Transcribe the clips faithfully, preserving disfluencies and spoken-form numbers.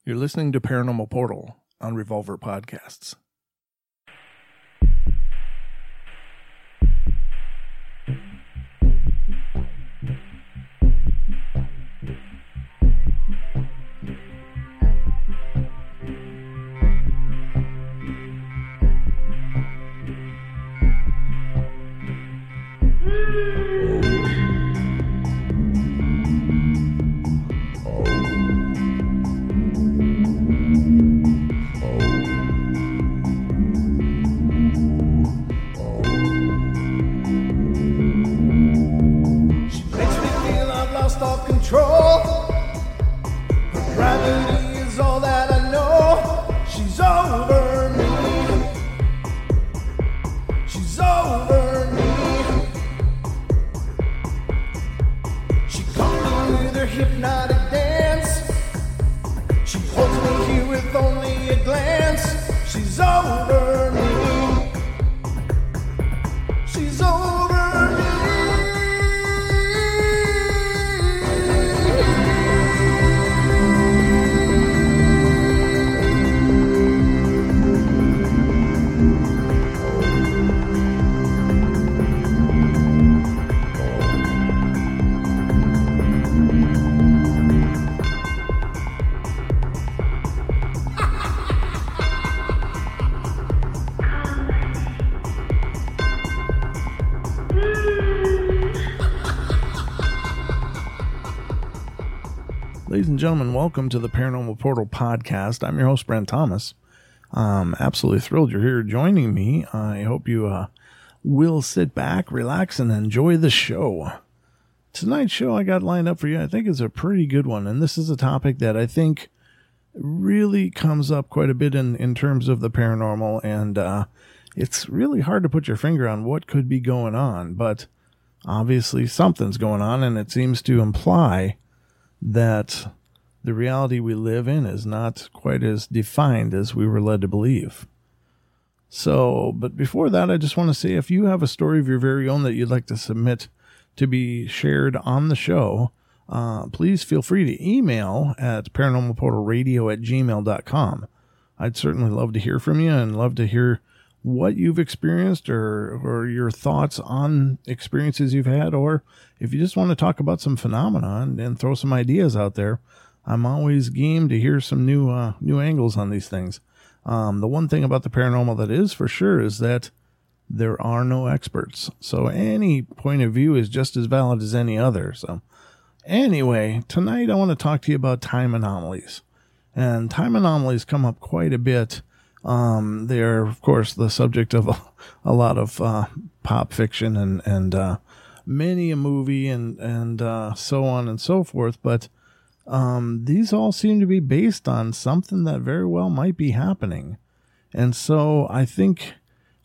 You're listening to Paranormal Portal on Revolver Podcasts. Ladies and gentlemen, welcome to the Paranormal Portal Podcast. I'm your host, Brent Thomas. I'm absolutely thrilled you're here joining me. I hope you uh, will sit back, relax, and enjoy the show. Tonight's show I got lined up for you, I think, is a pretty good one. And this is a topic that I think really comes up quite a bit in, in terms of the paranormal. And uh, it's really hard to put your finger on what could be going on. But obviously something's going on, and it seems to imply that the reality we live in is not quite as defined as we were led to believe. So, but before that, I just want to say, if you have a story of your very own that you'd like to submit to be shared on the show, uh, please feel free to email at paranormalportalradio at gmail dot com. I'd certainly love to hear from you and love to hear what you've experienced or or your thoughts on experiences you've had, or if you just want to talk about some phenomena and, and throw some ideas out there. I'm always game to hear some new uh, new angles on these things. Um, the one thing about the paranormal that is for sure is that there are no experts. So any point of view is just as valid as any other. So anyway, tonight I want to talk to you about time anomalies. And time anomalies come up quite a bit. Um, they're, of course, the subject of a, a lot of uh, pop fiction and, and uh, many a movie and, and uh, so on and so forth. But um, these all seem to be based on something that very well might be happening. And so I think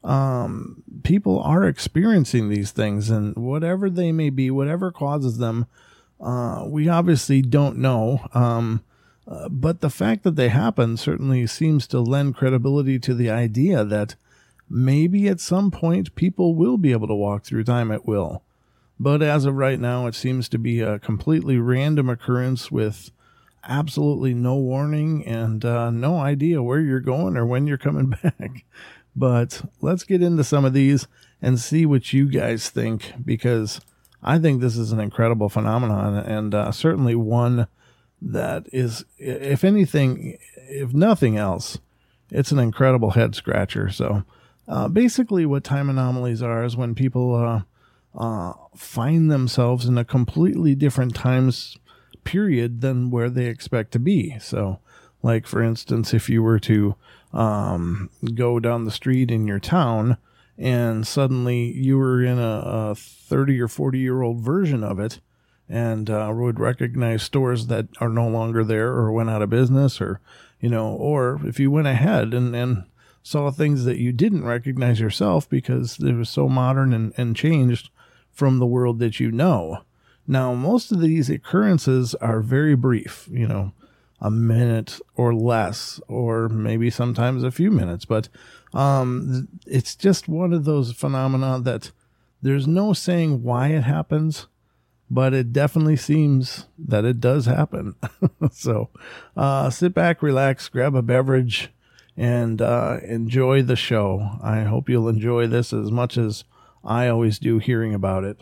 um, people are experiencing these things, and whatever they may be, whatever causes them, uh, we obviously don't know. Um Uh, but the fact that they happen certainly seems to lend credibility to the idea that maybe at some point people will be able to walk through time at will. But as of right now, it seems to be a completely random occurrence with absolutely no warning and uh, no idea where you're going or when you're coming back. But let's get into some of these and see what you guys think, because I think this is an incredible phenomenon, and uh, certainly one that is, if anything, if nothing else, it's an incredible head scratcher. So uh, basically what time anomalies are is when people uh, uh, find themselves in a completely different times period than where they expect to be. So like, for instance, if you were to um, go down the street in your town and suddenly you were in a, a thirty or forty year old version of it, and uh, would recognize stores that are no longer there or went out of business, or, you know, or if you went ahead and, and saw things that you didn't recognize yourself because it was so modern and, and changed from the world that you know. Now, most of these occurrences are very brief, you know, a minute or less, or maybe sometimes a few minutes, but um, it's just one of those phenomena that there's no saying why it happens. but it definitely seems that it does happen. So uh, sit back, relax, grab a beverage, and uh, enjoy the show. I hope you'll enjoy this as much as I always do hearing about it.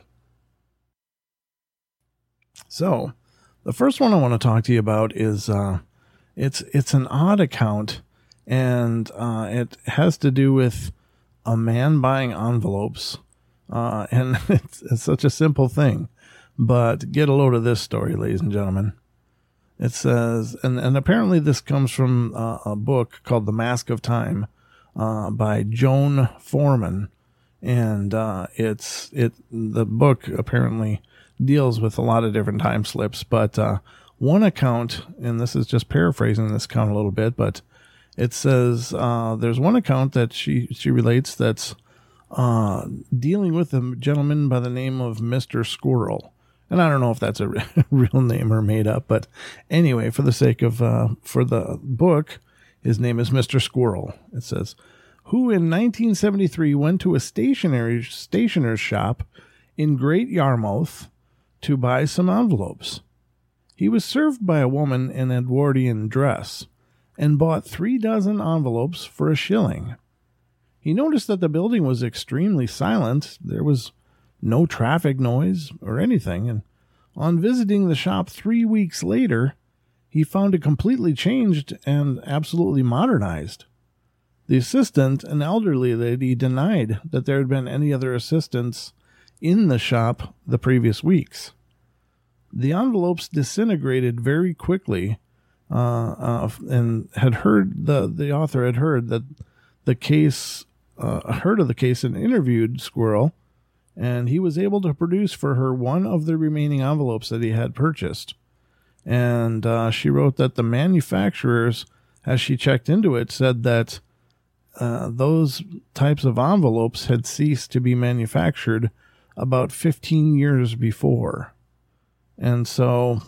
So the first one I want to talk to you about is uh, it's it's an odd account, and uh, it has to do with a man buying envelopes. Uh, and it's, it's such a simple thing. But get a load of this story, ladies and gentlemen. It says, and, and apparently this comes from uh, a book called The Mask of Time uh, by Joan Foreman. And uh, it's it the book apparently deals with a lot of different time slips. But uh, one account, and this is just paraphrasing this account a little bit, but it says uh, there's one account that she, she relates that's uh, dealing with a gentleman by the name of Mister Squirrel. And I don't know if that's a real name or made up, but anyway, for the sake of, uh, for the book, his name is Mister Squirrel. It says, who in nineteen seventy-three went to a stationery stationer's shop in Great Yarmouth to buy some envelopes. He was served by a woman in Edwardian dress and bought three dozen envelopes for a shilling. He noticed that the building was extremely silent. There was no traffic noise or anything, and on visiting the shop three weeks later, he found it completely changed and absolutely modernized. The assistant, an elderly lady, denied that there had been any other assistants in the shop the previous weeks. The envelopes disintegrated very quickly, uh, uh, and had heard the the author had heard that the case, uh, heard of the case and interviewed Squirrel. And he was able to produce for her one of the remaining envelopes that he had purchased. And uh, she wrote that the manufacturers, as she checked into it, said that uh, those types of envelopes had ceased to be manufactured about fifteen years before. And so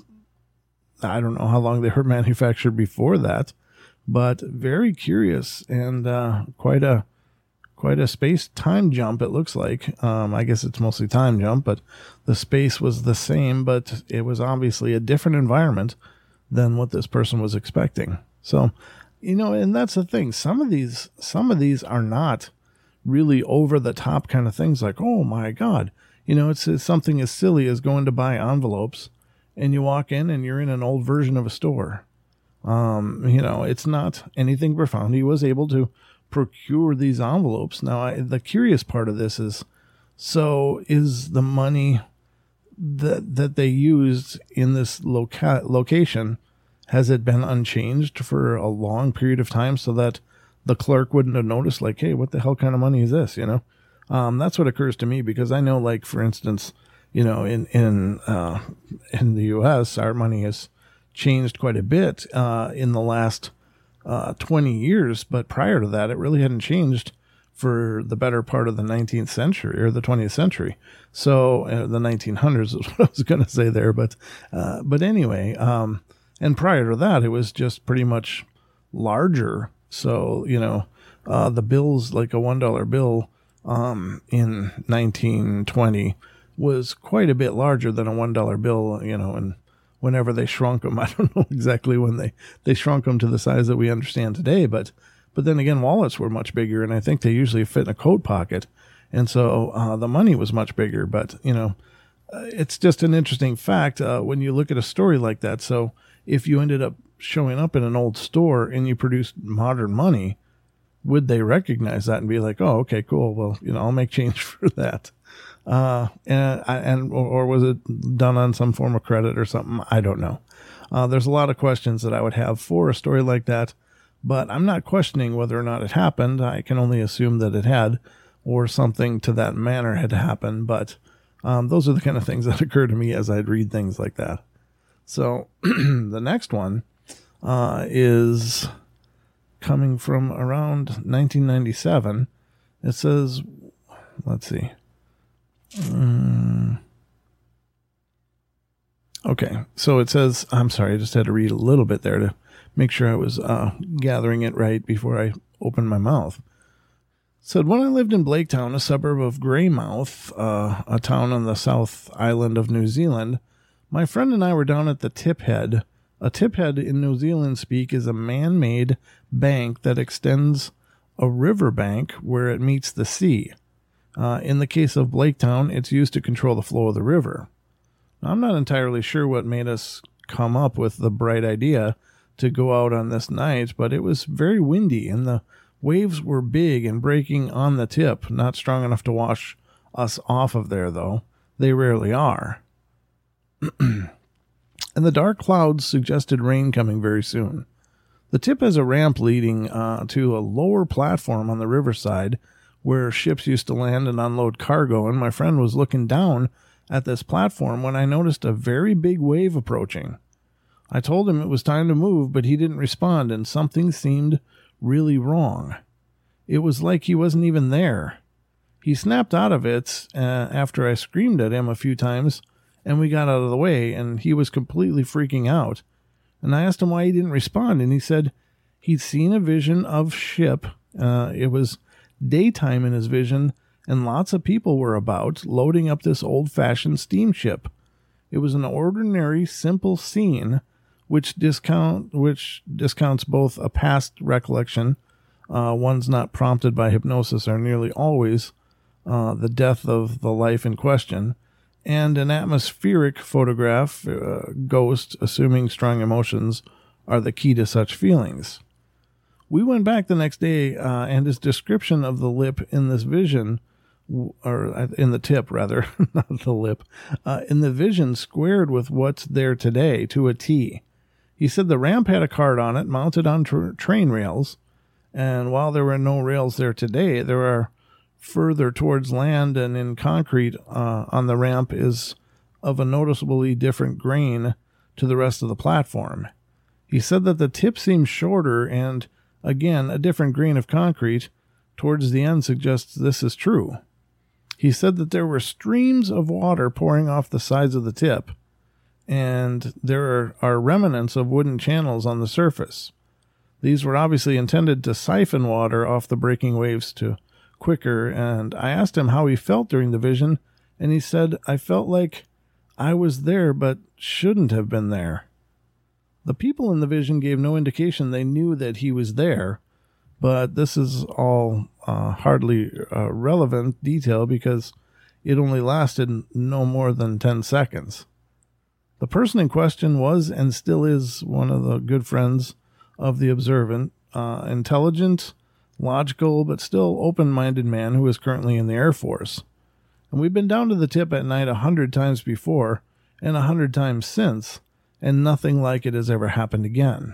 I don't know how long they were manufactured before that, but very curious and uh, quite a Quite a space-time jump, it looks like. Um, I guess it's mostly time jump, but the space was the same, but it was obviously a different environment than what this person was expecting. So, you know, and that's the thing. Some of these, some of these are not really over-the-top kind of things like, oh, my God. You know, it's, it's something as silly as going to buy envelopes, and you walk in and you're in an old version of a store. Um, you know, it's not anything profound. He was able to procure these envelopes. Now, I, the curious part of this is, so is the money that that they used in this loca- location, has it been unchanged for a long period of time so that the clerk wouldn't have noticed, like, hey, what the hell kind of money is this, you know? Um, that's what occurs to me, because I know, like, for instance, you know, in, in, uh, in the U S, our money has changed quite a bit uh, in the last Uh, twenty years, but prior to that, it really hadn't changed for the better part of the nineteenth century or the twentieth century. So uh, the nineteen hundreds is what I was going to say there, but uh, but anyway, um, and prior to that, it was just pretty much larger. So you know, uh, the bills, like a one dollar bill um, in nineteen twenty, was quite a bit larger than a one dollar bill. You know, and whenever they shrunk them, I don't know exactly when they, they shrunk them to the size that we understand today, but, but then again, wallets were much bigger, and I think they usually fit in a coat pocket. And so, uh, the money was much bigger, but you know, uh, it's just an interesting fact, uh, when you look at a story like that. So if you ended up showing up in an old store and you produced modern money, would they recognize that and be like, oh, okay, cool. Well, you know, I'll make change for that. Uh, and, and, or was it done on some form of credit or something? I don't know. Uh, there's a lot of questions that I would have for a story like that, but I'm not questioning whether or not it happened. I can only assume that it had, or something to that manner had happened. But, um, those are the kind of things that occur to me as I'd read things like that. So the next one, uh, is coming from around nineteen ninety-seven. It says, let's see. Um, okay, so it says, I'm sorry, I just had to read a little bit there to make sure I was uh, gathering it right before I opened my mouth. Said, when I lived in Blaketown, a suburb of Greymouth, uh, a town on the South Island of New Zealand, my friend and I were down at the Tip Head. A tip head in New Zealand speak is a man-made bank that extends a river bank where it meets the sea. Uh, in the case of Blaketown, it's used to control the flow of the river. Now, I'm not entirely sure what made us come up with the bright idea to go out on this night, but it was very windy and the waves were big and breaking on the tip, not strong enough to wash us off of there, though. They rarely are. And the dark clouds suggested rain coming very soon. The tip has a ramp leading uh, to a lower platform on the riverside where ships used to land and unload cargo, and my friend was looking down at this platform when I noticed a very big wave approaching. I told him it was time to move, but he didn't respond, and something seemed really wrong. It was like he wasn't even there. He snapped out of it uh, after I screamed at him a few times, and we got out of the way, and he was completely freaking out. And I asked him why he didn't respond, and he said he'd seen a vision of ship. Uh, it was daytime in his vision, and lots of people were about, loading up this old-fashioned steamship. It was an ordinary, simple scene, which discount which discounts both a past recollection, uh, one's not prompted by hypnosis, are nearly always uh, the death of the life in question, and an atmospheric photograph, uh, ghost, assuming strong emotions, are the key to such feelings. We went back the next day, uh, and his description of the lip in this vision, or in the tip, rather, not the lip, uh, in the vision squared with what's there today to a T. He said the ramp had a cart on it, mounted on tra- train rails, and while there were no rails there today, there are further towards land and in concrete uh, on the ramp is of a noticeably different grain to the rest of the platform. He said that the tip seems shorter and, again, a different grain of concrete towards the end suggests this is true. He said that there were streams of water pouring off the sides of the tip, and there are, are remnants of wooden channels on the surface. These were obviously intended to siphon water off the breaking waves to quicker, and I asked him how he felt during the vision, and he said, I felt like I was there but shouldn't have been there. The people in the vision gave no indication they knew that he was there, but this is all uh, hardly uh, relevant detail because it only lasted no more than ten seconds. The person in question was and still is one of the good friends of the observant, uh, intelligent, logical, but still open-minded man who is currently in the Air Force. And we've been down to the tip at night a hundred times before and a hundred times since, and nothing like it has ever happened again.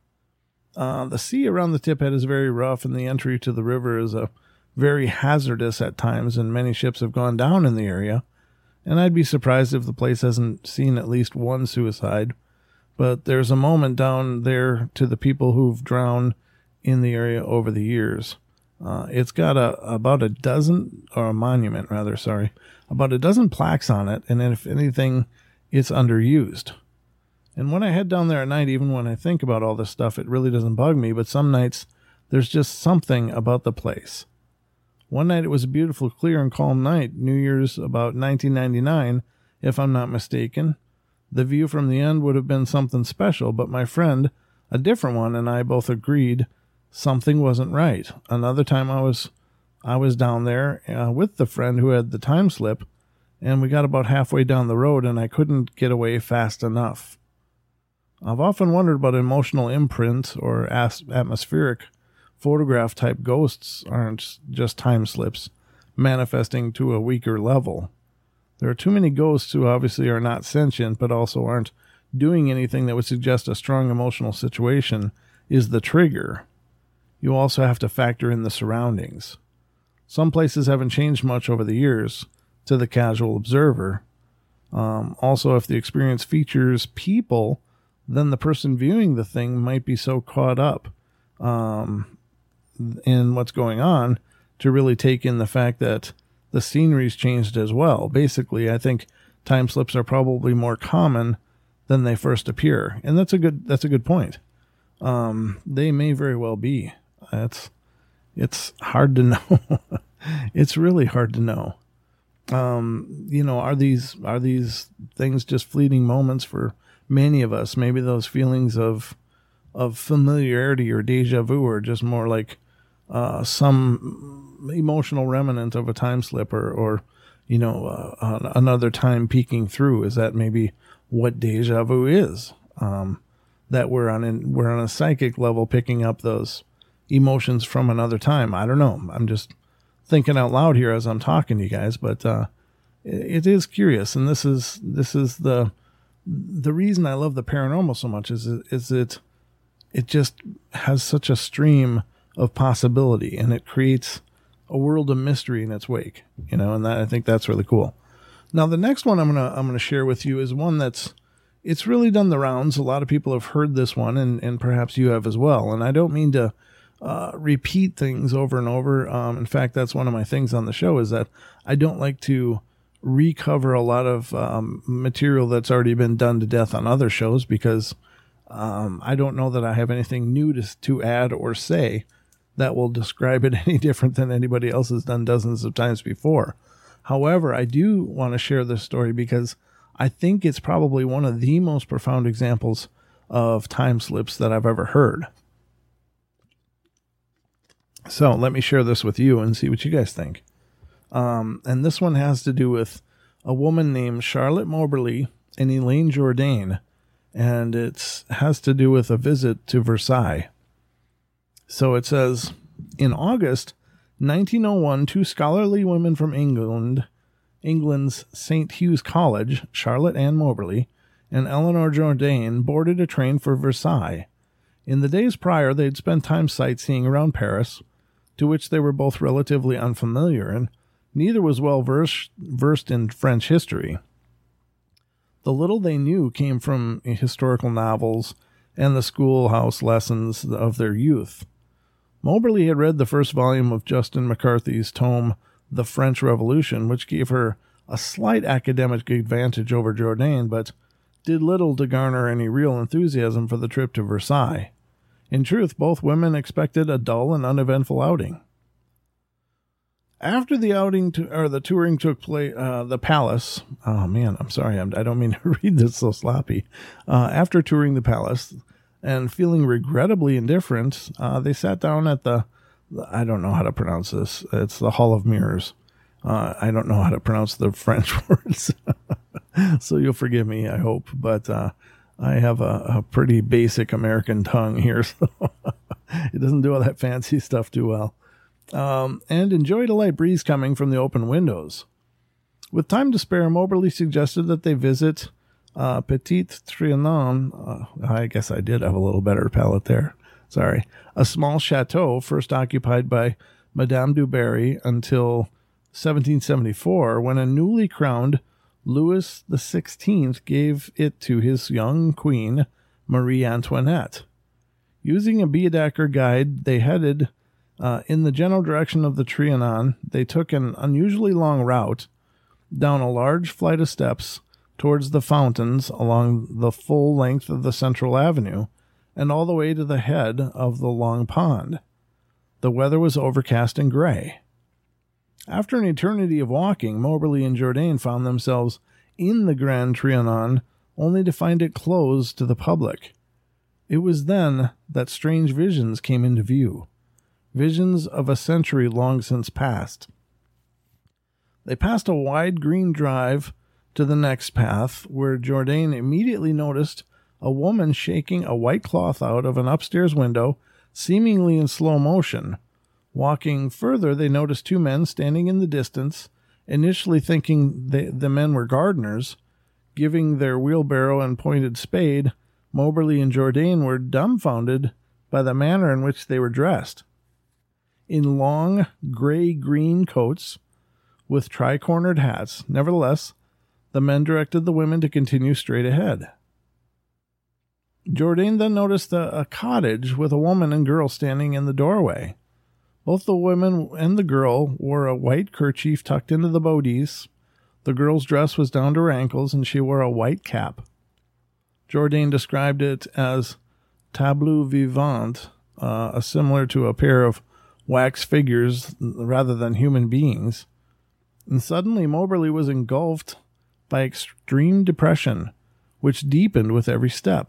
Uh, the sea around the tip head is very rough, and the entry to the river is a very hazardous at times, and many ships have gone down in the area, and I'd be surprised if the place hasn't seen at least one suicide. But there's a moment down there to the people who've drowned in the area over the years. Uh, it's got a about a dozen, or a monument rather, sorry, about a dozen plaques on it, and if anything, it's underused. And when I head down there at night, even when I think about all this stuff, it really doesn't bug me, but some nights there's just something about the place. One night it was a beautiful, clear and calm night, New Year's about nineteen ninety-nine, if I'm not mistaken. The view from the end would have been something special, but my friend, a different one, and I both agreed something wasn't right. Another time I was I was down there uh, with the friend who had the time slip, and we got about halfway down the road, and I couldn't get away fast enough. I've often wondered about emotional imprint or as- atmospheric photograph-type ghosts aren't just time slips, manifesting to a weaker level. There are too many ghosts who obviously are not sentient, but also aren't doing anything that would suggest a strong emotional situation is the trigger. You also have to factor in the surroundings. Some places haven't changed much over the years to the casual observer. Um, also, if the experience features people, then the person viewing the thing might be so caught up um, in what's going on to really take in the fact that the scenery's changed as well. Basically, I think time slips are probably more common than they first appear, and that's a good that's a good point. Um, they may very well be. That's It's hard to know. It's really hard to know. Um, you know, are these are these things just fleeting moments for many of us? Maybe those feelings of of familiarity or deja vu are just more like uh, some emotional remnant of a time slip, or, or you know, uh, another time peeking through. Is that maybe what deja vu is? Um, that we're on in, we're on a psychic level picking up those emotions from another time. I don't know. I'm just thinking out loud here as I'm talking to you guys, but uh, it, it is curious, and this is this is the the reason I love the paranormal so much. Is is it it just has such a stream of possibility, and it creates a world of mystery in its wake. You know, and that, I think that's really cool. Now, the next one I'm gonna I'm gonna share with you is one that's it's really done the rounds. A lot of people have heard this one, and and perhaps you have as well. And I don't mean to Uh, repeat things over and over. Um, in fact, that's one of my things on the show, is that I don't like to recover a lot of um, material that's already been done to death on other shows, because um, I don't know that I have anything new to, to add or say that will describe it any different than anybody else has done dozens of times before. However, I do want to share this story because I think it's probably one of the most profound examples of time slips that I've ever heard. So let me share this with you and see what you guys think. Um, and this one has to do with a woman named Charlotte Moberly and Elaine Jourdain, and it has to do with a visit to Versailles. So it says, in August nineteen oh one, two scholarly women from England, England's Saint Hugh's College, Charlotte Ann Moberly and Eleanor Jourdain, boarded a train for Versailles. In the days prior, they'd spent time sightseeing around Paris, to which they were both relatively unfamiliar, and neither was well versed, versed in French history. The little they knew came from historical novels and the schoolhouse lessons of their youth. Moberly had read the first volume of Justin McCarthy's tome, The French Revolution, which gave her a slight academic advantage over Jourdain, but did little to garner any real enthusiasm for the trip to Versailles. In truth, both women expected a dull and uneventful outing. After the outing to, or the touring took place, uh, the palace. Oh man, I'm sorry, I'm, I don't mean to read this so sloppy. Uh, after touring the palace and feeling regrettably indifferent, uh, they sat down at the. I don't know how to pronounce this. It's the Hall of Mirrors. Uh, I don't know how to pronounce the French words, so you'll forgive me, I hope. But uh, I have a, a pretty basic American tongue here, so it doesn't do all that fancy stuff too well. Um, and enjoyed a light breeze coming from the open windows. With time to spare, Moberly suggested that they visit uh, Petit Trianon. Uh, I guess I did have a little better palate there. Sorry. A small chateau first occupied by Madame du Barry until seventeen seventy-four, when a newly crowned Louis the sixteenth gave it to his young queen, Marie Antoinette. Using a Baedeker guide, they headed uh, in the general direction of the Trianon. They took an unusually long route down a large flight of steps towards the fountains along the full length of the central avenue and all the way to the head of the long pond. The weather was overcast and gray. After an eternity of walking, Moberly and Jourdain found themselves in the Grand Trianon, only to find it closed to the public. It was then that strange visions came into view, visions of a century long since past. They passed a wide green drive to the next path, where Jourdain immediately noticed a woman shaking a white cloth out of an upstairs window, seemingly in slow motion. Walking further, they noticed two men standing in the distance, initially thinking they, the men were gardeners. Giving their wheelbarrow and pointed spade, Moberly and Jourdain were dumbfounded by the manner in which they were dressed. In long, gray-green coats with tri-cornered hats. Nevertheless, the men directed the women to continue straight ahead. Jourdain then noticed a, a cottage with a woman and girl standing in the doorway. Both the woman and the girl wore a white kerchief tucked into the bodice. The girl's dress was down to her ankles, and she wore a white cap. Jourdain described it as tableau vivant, uh, similar to a pair of wax figures rather than human beings. And suddenly Moberly was engulfed by extreme depression, which deepened with every step.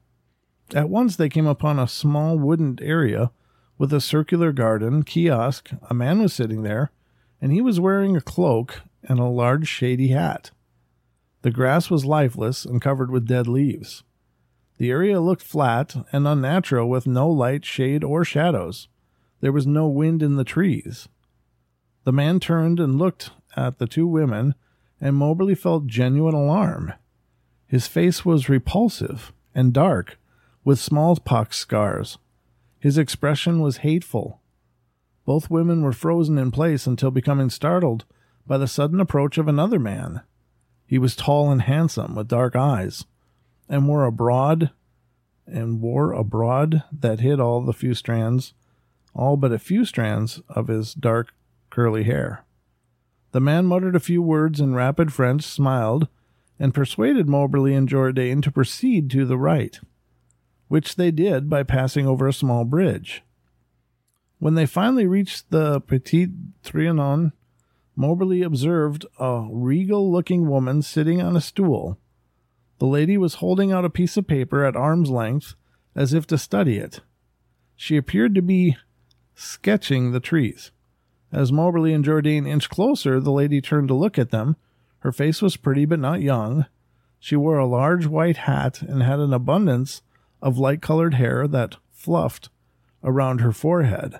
At once they came upon a small wooden area with a circular garden, kiosk. A man was sitting there, and he was wearing a cloak and a large shady hat. The grass was lifeless and covered with dead leaves. The area looked flat and unnatural, with no light, shade, or shadows. There was no wind in the trees. The man turned and looked at the two women, and Moberly felt genuine alarm. His face was repulsive and dark, with smallpox scars. His expression was hateful. Both women were frozen in place until becoming startled by the sudden approach of another man. He was tall and handsome, with dark eyes, and wore a broad and wore a broad that hid all the few strands, all but a few strands of his dark curly hair. The man muttered a few words in rapid French, smiled, and persuaded Moberly and Jourdain to proceed to the right, which they did by passing over a small bridge. When they finally reached the Petit Trianon, Moberly observed a regal-looking woman sitting on a stool. The lady was holding out a piece of paper at arm's length, as if to study it. She appeared to be sketching the trees. As Moberly and Jourdain inched closer, the lady turned to look at them. Her face was pretty but not young. She wore a large white hat and had an abundance of light-colored hair that fluffed around her forehead.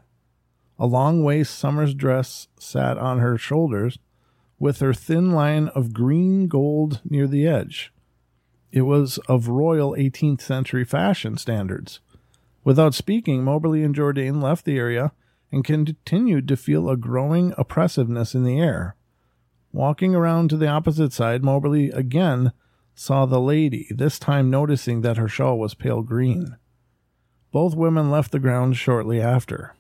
A long waist summer's dress sat on her shoulders, with her thin line of green gold near the edge. It was of royal eighteenth century fashion standards. Without speaking, Moberly and Jourdain left the area and continued to feel a growing oppressiveness in the air. Walking around to the opposite side, Moberly again saw the lady, this time noticing that her shawl was pale green. Both women left the ground shortly after.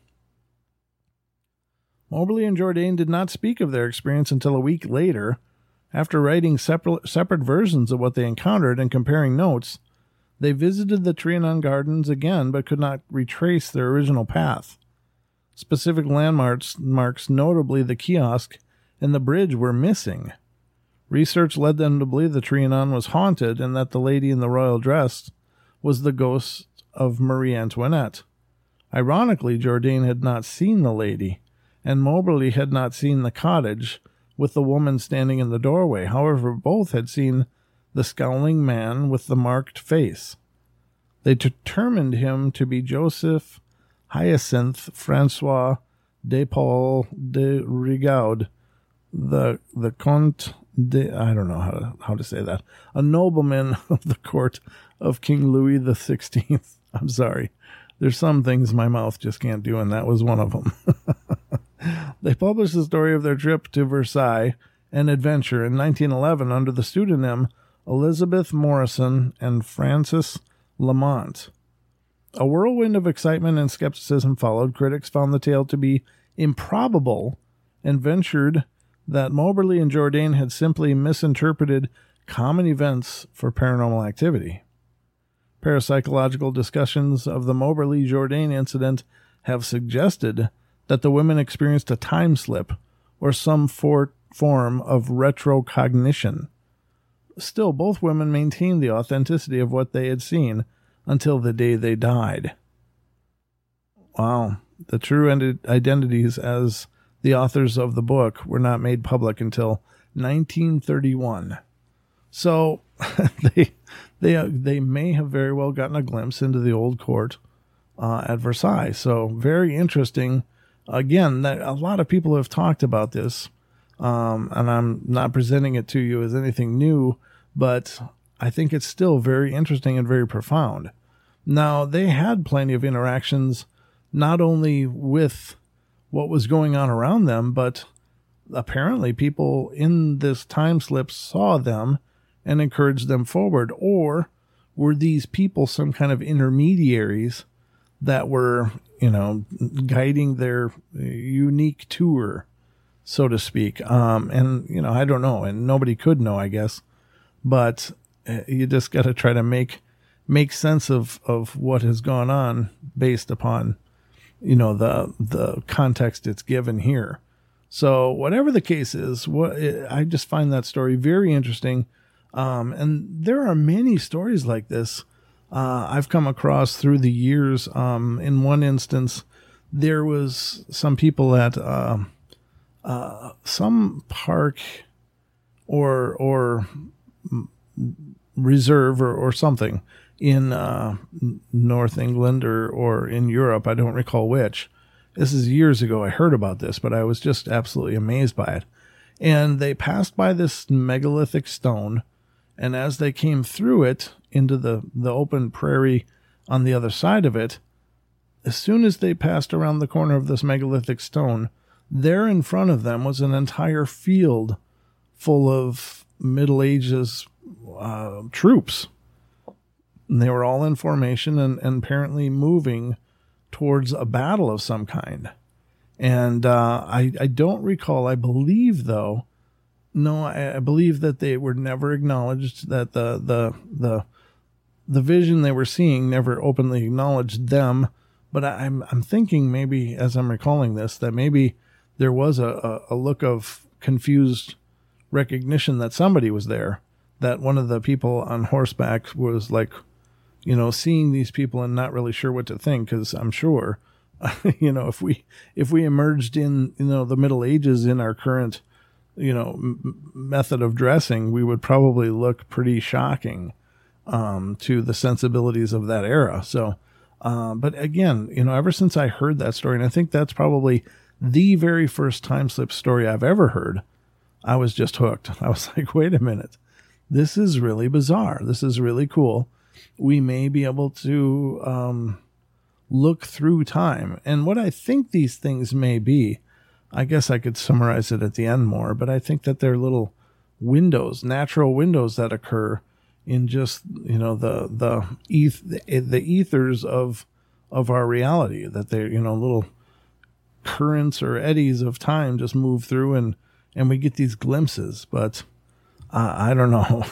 Moberly and Jourdain did not speak of their experience until a week later. After writing separate, separate versions of what they encountered and comparing notes, they visited the Trianon Gardens again but could not retrace their original path. Specific landmarks, marks, notably the kiosk and the bridge, were missing. Research led them to believe the Trianon was haunted and that the lady in the royal dress was the ghost of Marie Antoinette. Ironically, Jourdain had not seen the lady, and Moberly had not seen the cottage with the woman standing in the doorway. However, both had seen the scowling man with the marked face. They determined him to be Joseph Hyacinthe Francois de Paul de Rigaud, the the Comte de, I don't know how to, how to say that, a nobleman of the court of King Louis the Sixteenth. I'm sorry. There's some things my mouth just can't do, and that was one of them. They published the story of their trip to Versailles, an adventure, in nineteen eleven under the pseudonym Elizabeth Morrison and Francis Lamont. A whirlwind of excitement and skepticism followed. Critics found the tale to be improbable and ventured that Moberly and Jourdain had simply misinterpreted common events for paranormal activity. Parapsychological discussions of the Moberly-Jourdain incident have suggested that the women experienced a time slip or some for- form of retrocognition. Still, both women maintained the authenticity of what they had seen until the day they died. Wow. The true identities as the authors of the book were not made public until nineteen thirty-one. So they they they may have very well gotten a glimpse into the old court uh, at Versailles. So very interesting. Again, that a lot of people have talked about this, um, and I'm not presenting it to you as anything new, but I think it's still very interesting and very profound. Now, they had plenty of interactions, not only with what was going on around them, but apparently people in this time slip saw them and encouraged them forward. Or were these people some kind of intermediaries that were, you know, guiding their unique tour, so to speak? Um, and, you know, I don't know, and nobody could know, I guess, but you just got to try to make make sense of, of what has gone on based upon you know, the the context it's given here. So whatever the case is, what I just find that story very interesting. Um, and there are many stories like this uh, I've come across through the years. Um, in one instance, there was some people at uh, uh, some park or or reserve or, or something in uh, North England or, or in Europe. I don't recall which. This is years ago. I heard about this, but I was just absolutely amazed by it. And they passed by this megalithic stone, and as they came through it into the, the open prairie on the other side of it, as soon as they passed around the corner of this megalithic stone, there in front of them was an entire field full of Middle Ages uh, troops. And they were all in formation and, and apparently moving towards a battle of some kind. And uh, I, I don't recall, I believe, though, no, I, I believe that they were never acknowledged, that the, the, the, the vision they were seeing never openly acknowledged them. But I, I'm, I'm thinking maybe, as I'm recalling this, that maybe there was a, a, a look of confused recognition that somebody was there, that one of the people on horseback was like, you know, seeing these people and not really sure what to think, because I'm sure, you know, if we if we emerged in, you know, the Middle Ages in our current, you know, m- method of dressing, we would probably look pretty shocking um, to the sensibilities of that era. So, uh, but again, you know, ever since I heard that story, and I think that's probably the very first time slip story I've ever heard, I was just hooked. I was like, wait a minute, this is really bizarre. This is really cool. We may be able to um, look through time. And what I think these things may be, I guess I could summarize it at the end more, but I think that they're little windows, natural windows that occur in just, you know, the the eth- the ethers of of our reality, that they're, you know, little currents or eddies of time just move through, and, and we get these glimpses. But uh, I don't know.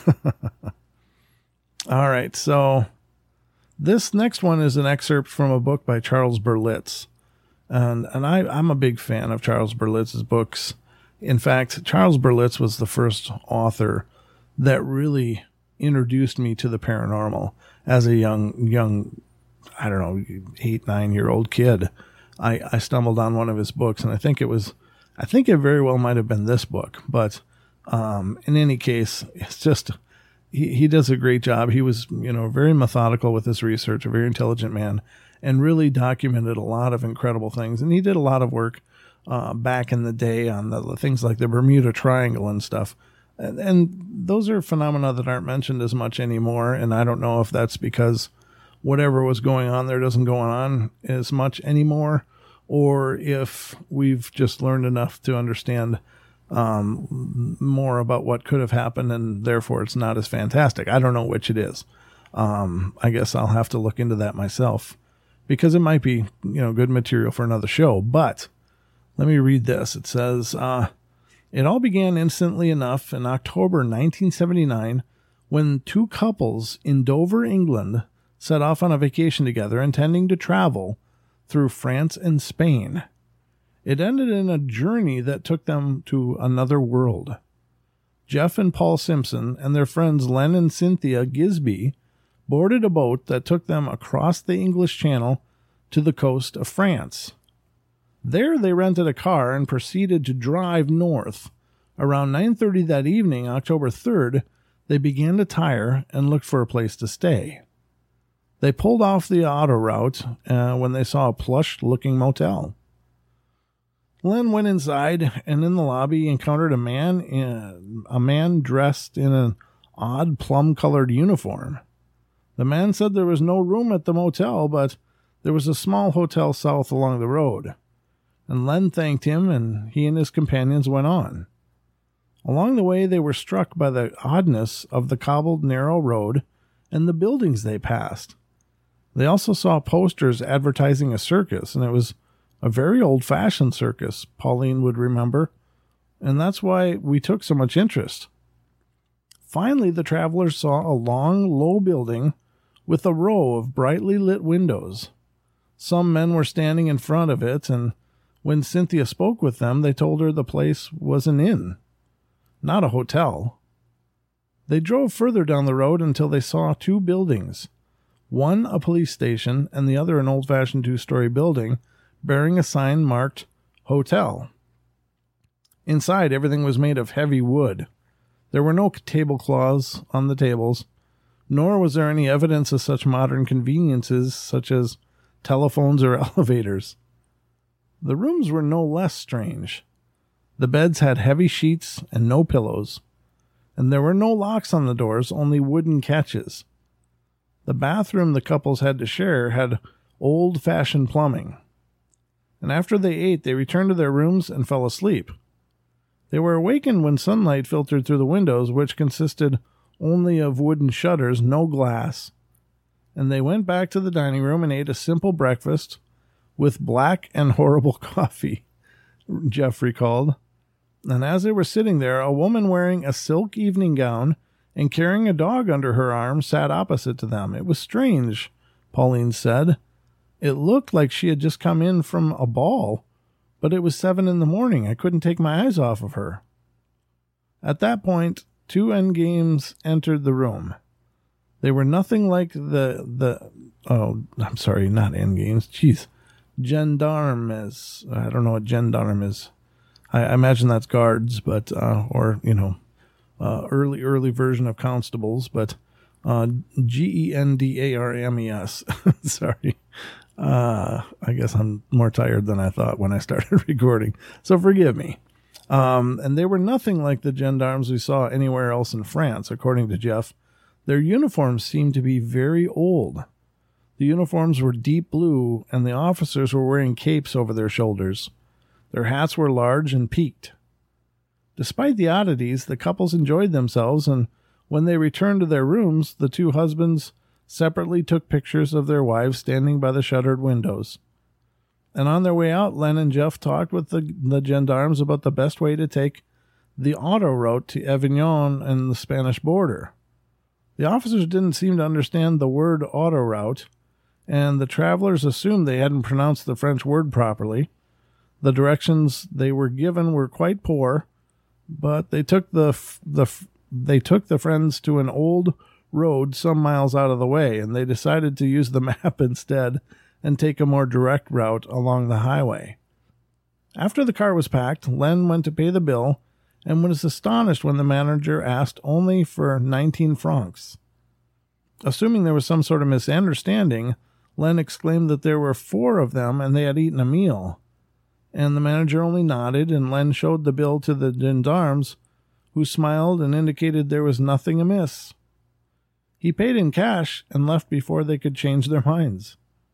All right, so this next one is an excerpt from a book by Charles Berlitz. And and I, I'm a big fan of Charles Berlitz's books. In fact, Charles Berlitz was the first author that really introduced me to the paranormal as a young, young, I don't know, eight, nine-year-old kid. I, I stumbled on one of his books, and I think it was, I think it very well might have been this book. But um, in any case, it's just... He he does a great job. He was, you know, very methodical with his research, a very intelligent man, and really documented a lot of incredible things. And he did a lot of work uh, back in the day on the, the things like the Bermuda Triangle and stuff. And, and those are phenomena that aren't mentioned as much anymore. And I don't know if that's because whatever was going on there doesn't go on as much anymore, or if we've just learned enough to understand Um, more about what could have happened, and therefore it's not as fantastic. I don't know which it is. Um, I guess I'll have to look into that myself, because it might be, you know, good material for another show. But let me read this. It says, uh, it all began instantly enough in October nineteen seventy-nine, when two couples in Dover, England, set off on a vacation together, intending to travel through France and Spain. It ended in a journey that took them to another world. Jeff and Paul Simpson and their friends Len and Cynthia Gisby boarded a boat that took them across the English Channel to the coast of France. There they rented a car and proceeded to drive north. Around nine thirty that evening, October third, they began to tire and looked for a place to stay. They pulled off the auto route uh, when they saw a plush-looking motel. Len went inside, and in the lobby encountered a man in, a man dressed in an odd plum-colored uniform. The man said there was no room at the motel, but there was a small hotel south along the road. And Len thanked him, and he and his companions went on. Along the way, they were struck by the oddness of the cobbled narrow road and the buildings they passed. They also saw posters advertising a circus, and it was a very old-fashioned circus, Pauline would remember, and that's why we took so much interest. Finally, the travelers saw a long, low building with a row of brightly lit windows. Some men were standing in front of it, and when Cynthia spoke with them, they told her the place was an inn, not a hotel. They drove further down the road until they saw two buildings, one a police station and the other an old-fashioned two-story building bearing a sign marked Hotel. Inside, everything was made of heavy wood. There were no tablecloths on the tables, nor was there any evidence of such modern conveniences such as telephones or elevators. The rooms were no less strange. The beds had heavy sheets and no pillows, and there were no locks on the doors, only wooden catches. The bathroom the couples had to share had old-fashioned plumbing. And after they ate, they returned to their rooms and fell asleep. They were awakened when sunlight filtered through the windows, which consisted only of wooden shutters, no glass. And they went back to the dining room and ate a simple breakfast with black and horrible coffee, Jeff recalled. And as they were sitting there, a woman wearing a silk evening gown and carrying a dog under her arm sat opposite to them. It was strange, Pauline said. It looked like she had just come in from a ball, but it was seven in the morning. I couldn't take my eyes off of her. At that point, two endgames entered the room. They were nothing like the, the oh, I'm sorry, not endgames. Jeez. Gendarmes. I don't know what gendarme is. I, I imagine that's guards, but, uh, or, you know, uh, early, early version of constables, but, uh, G E N D A R M E S. Sorry. Uh, I guess I'm more tired than I thought when I started recording, so forgive me. Um, and they were nothing like the gendarmes we saw anywhere else in France, according to Jeff. Their uniforms seemed to be very old. The uniforms were deep blue, and the officers were wearing capes over their shoulders. Their hats were large and peaked. Despite the oddities, the couples enjoyed themselves, and when they returned to their rooms, the two husbands separately took pictures of their wives standing by the shuttered windows. And on their way out, Len and Jeff talked with the, the gendarmes about the best way to take the auto route to Avignon and the Spanish border. The officers didn't seem to understand the word auto route, and the travelers assumed they hadn't pronounced the French word properly. The directions they were given were quite poor, but they took the the they took the friends to an old road some miles out of the way, and they decided to use the map instead and take a more direct route along the highway. After the car was packed, Len went to pay the bill and was astonished when the manager asked only for nineteen francs. Assuming there was some sort of misunderstanding, Len exclaimed that there were four of them and they had eaten a meal. And the manager only nodded, and Len showed the bill to the gendarmes, who smiled and indicated there was nothing amiss. He paid in cash and left before they could change their minds.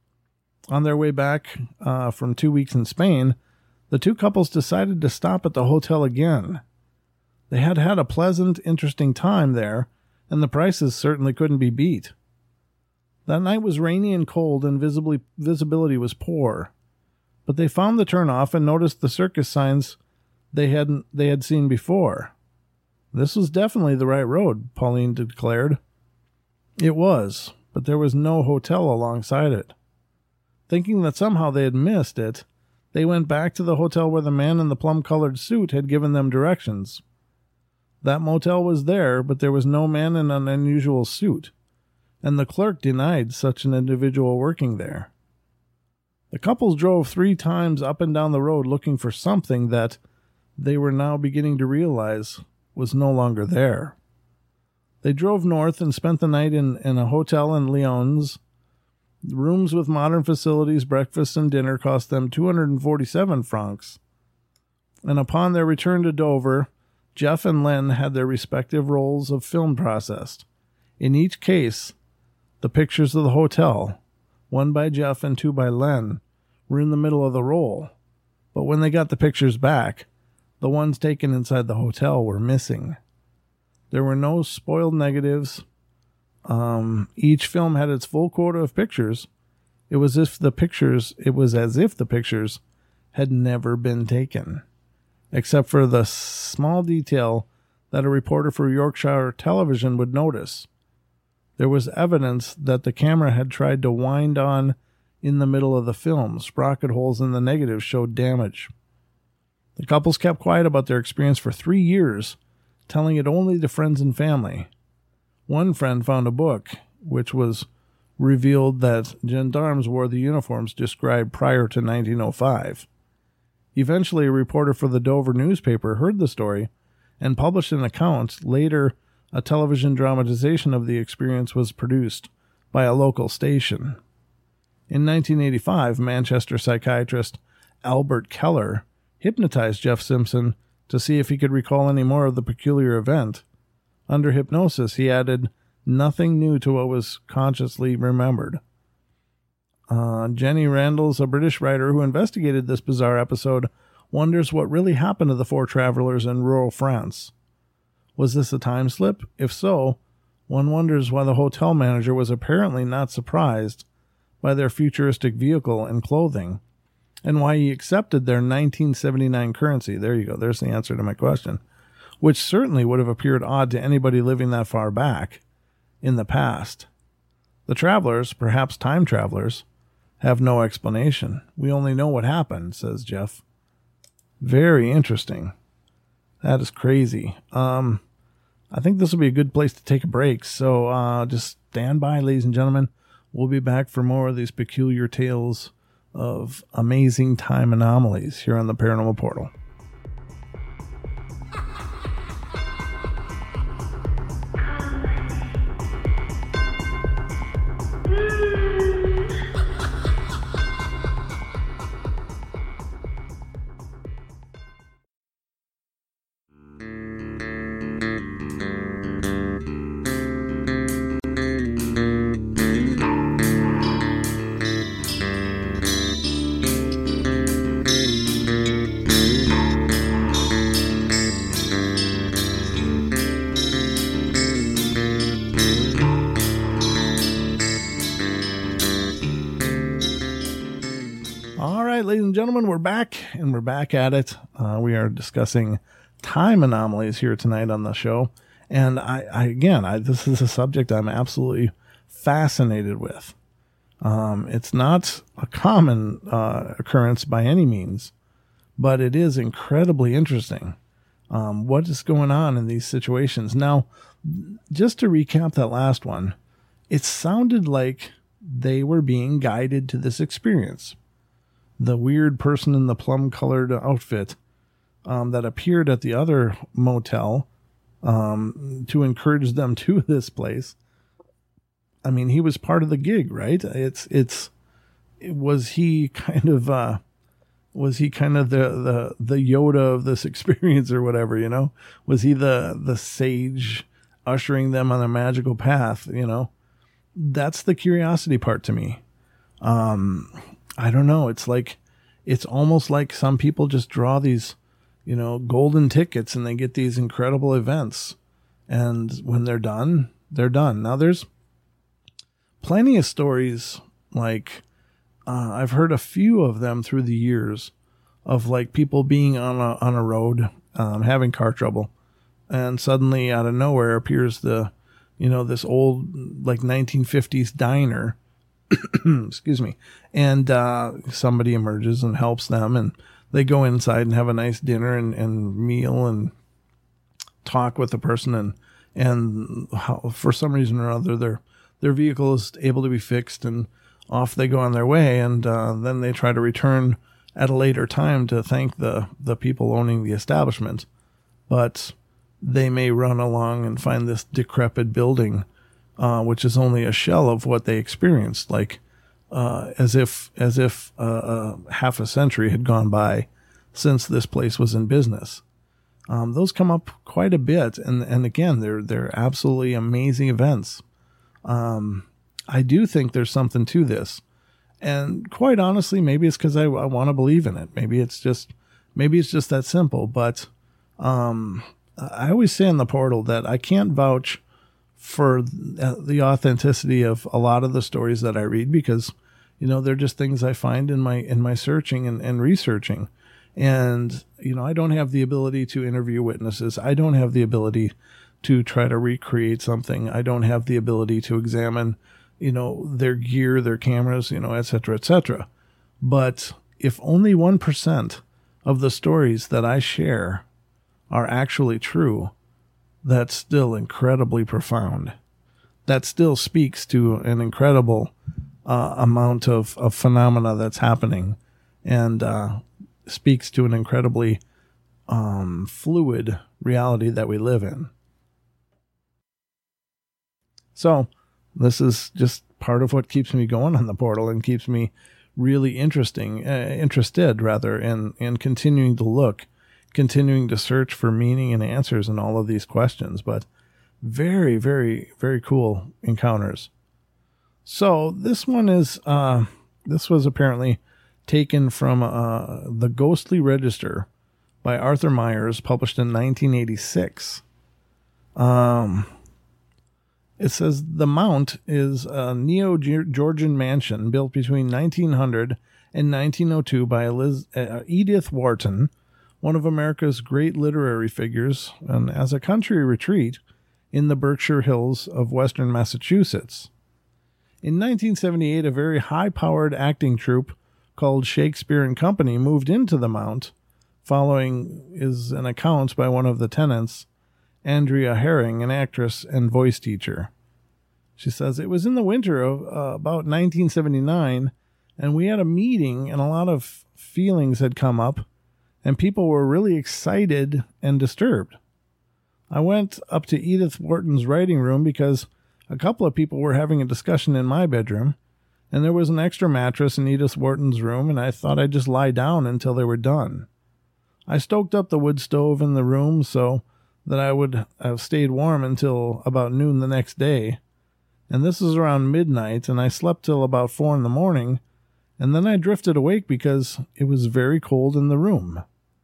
On their way back uh, from two weeks in Spain, the two couples decided to stop at the hotel again. They had had a pleasant, interesting time there, and the prices certainly couldn't be beat. That night was rainy and cold, and visibly, visibility was poor. But they found the turnoff and noticed the circus signs they hadn't they had seen before. This was definitely the right road, Pauline declared. It was, but there was no hotel alongside it. Thinking that somehow they had missed it, they went back to the hotel where the man in the plum-colored suit had given them directions. That motel was there, but there was no man in an unusual suit, and the clerk denied such an individual working there. The couples drove three times up and down the road looking for something that they were now beginning to realize was no longer there. They drove north and spent the night in, in a hotel in Lyons. Rooms with modern facilities, breakfast, and dinner cost them two hundred forty-seven francs. And upon their return to Dover, Jeff and Len had their respective rolls of film processed. In each case, the pictures of the hotel, one by Jeff and two by Len, were in the middle of the roll. But when they got the pictures back, the ones taken inside the hotel were missing. There were no spoiled negatives. Um, each film had its full quota of pictures. It was if the pictures, it was as if the pictures had never been taken, except for the small detail that a reporter for Yorkshire Television would notice. There was evidence that the camera had tried to wind on in the middle of the film. Sprocket holes in the negative showed damage. The couples kept quiet about their experience for three years, telling it only to friends and family. One friend found a book, which was revealed that gendarmes wore the uniforms described prior to nineteen oh five. Eventually, a reporter for the Dover newspaper heard the story and published an account. Later, a television dramatization of the experience was produced by a local station. In nineteen eighty-five, Manchester psychiatrist Albert Keller hypnotized Jeff Simpson to see if he could recall any more of the peculiar event. Under hypnosis, he added nothing new to what was consciously remembered. Uh, Jenny Randalls, a British writer who investigated this bizarre episode, wonders what really happened to the four travelers in rural France. Was this a time slip? If so, one wonders why the hotel manager was apparently not surprised by their futuristic vehicle and clothing, and why he accepted their nineteen seventy-nine currency. There you go. There's the answer to my question, which certainly would have appeared odd to anybody living that far back in the past. The travelers, perhaps time travelers, have no explanation. We only know what happened, says Jeff. Very interesting. That is crazy. Um, I think this will be a good place to take a break. So uh, just stand by, ladies and gentlemen. We'll be back for more of these peculiar tales of amazing time anomalies here on the Paranormal Portal. Ladies and gentlemen, we're back, and we're back at it. Uh, we are discussing time anomalies here tonight on the show. And I, I again, I, this is a subject I'm absolutely fascinated with. Um, it's not a common uh, occurrence by any means, but it is incredibly interesting. Um, what is going on in these situations? Now, just to recap that last one, it sounded like they were being guided to this experience. The weird person in the plum-colored outfit um, that appeared at the other motel um, to encourage them to this place. I mean, he was part of the gig, right? It's it's was he kind of uh, was he kind of the, the the Yoda of this experience or whatever? You know, was he the the sage ushering them on a magical path? You know, that's the curiosity part to me. Um. I don't know. It's like, it's almost like some people just draw these, you know, golden tickets and they get these incredible events. And when they're done, they're done. Now there's plenty of stories. Like, uh, I've heard a few of them through the years of like people being on a, on a road, um, having car trouble. And suddenly out of nowhere appears the, you know, this old like nineteen fifties diner. Excuse me. And uh, somebody emerges and helps them, and they go inside and have a nice dinner and, and meal and talk with the person, and and how, for some reason or other their their vehicle is able to be fixed, and off they go on their way, and uh, then they try to return at a later time to thank the the people owning the establishment, but they may run along and find this decrepit building, Uh, which is only a shell of what they experienced, like uh, as if as if uh, uh, half a century had gone by since this place was in business. Um, those come up quite a bit, and and again, they're they're absolutely amazing events. Um, I do think there's something to this, and quite honestly, maybe it's because I, I want to believe in it. Maybe it's just maybe it's just that simple. But um, I always say in the portal that I can't vouch for the authenticity of a lot of the stories that I read, because, you know, they're just things I find in my, in my searching and, and researching. And, you know, I don't have the ability to interview witnesses. I don't have the ability to try to recreate something. I don't have the ability to examine, you know, their gear, their cameras, you know, et cetera, et cetera. But if only one percent of the stories that I share are actually true, that's still incredibly profound. That still speaks to an incredible uh, amount of, of phenomena that's happening, and uh, speaks to an incredibly um, fluid reality that we live in. So this is just part of what keeps me going on the portal and keeps me really interesting, uh, interested rather, in, in continuing to look, continuing to search for meaning and answers in all of these questions. But very, very, very cool encounters. So this one is, uh, this was apparently taken from uh, The Ghostly Register by Arthur Myers, published in nineteen eighty-six. Um, it says the Mount is a Neo-Georgian mansion built between nineteen hundred and nineteen oh two by Eliz- uh, Edith Wharton, one of America's great literary figures, and as a country retreat in the Berkshire Hills of western Massachusetts. In nineteen seventy-eight, a very high-powered acting troupe called Shakespeare and Company moved into the Mount. Following is an account by one of the tenants, Andrea Herring, an actress and voice teacher. She says, it was in the winter of uh, about nineteen seventy-nine, and we had a meeting, and a lot of feelings had come up, and people were really excited and disturbed. I went up to Edith Wharton's writing room because a couple of people were having a discussion in my bedroom, and there was an extra mattress in Edith Wharton's room, and I thought I'd just lie down until they were done. I stoked up the wood stove in the room so that I would have stayed warm until about noon the next day, and this was around midnight, and I slept till about four in the morning, and then I drifted awake because it was very cold in the room.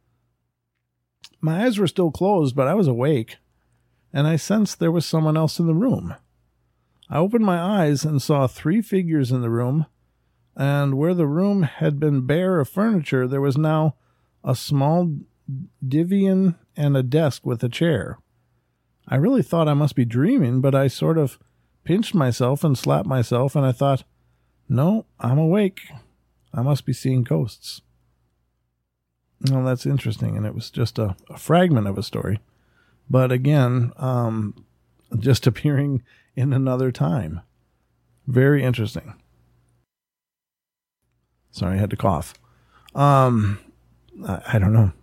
My eyes were still closed, but I was awake, and I sensed there was someone else in the room. I opened my eyes and saw three figures in the room, and where the room had been bare of furniture, there was now a small divan and a desk with a chair. I really thought I must be dreaming, but I sort of pinched myself and slapped myself, and I thought, no, I'm awake. I must be seeing ghosts. Well, that's interesting, and it was just a, a fragment of a story. But again, um, just appearing in another time. Very interesting. Sorry, I had to cough. Um, I, I don't know.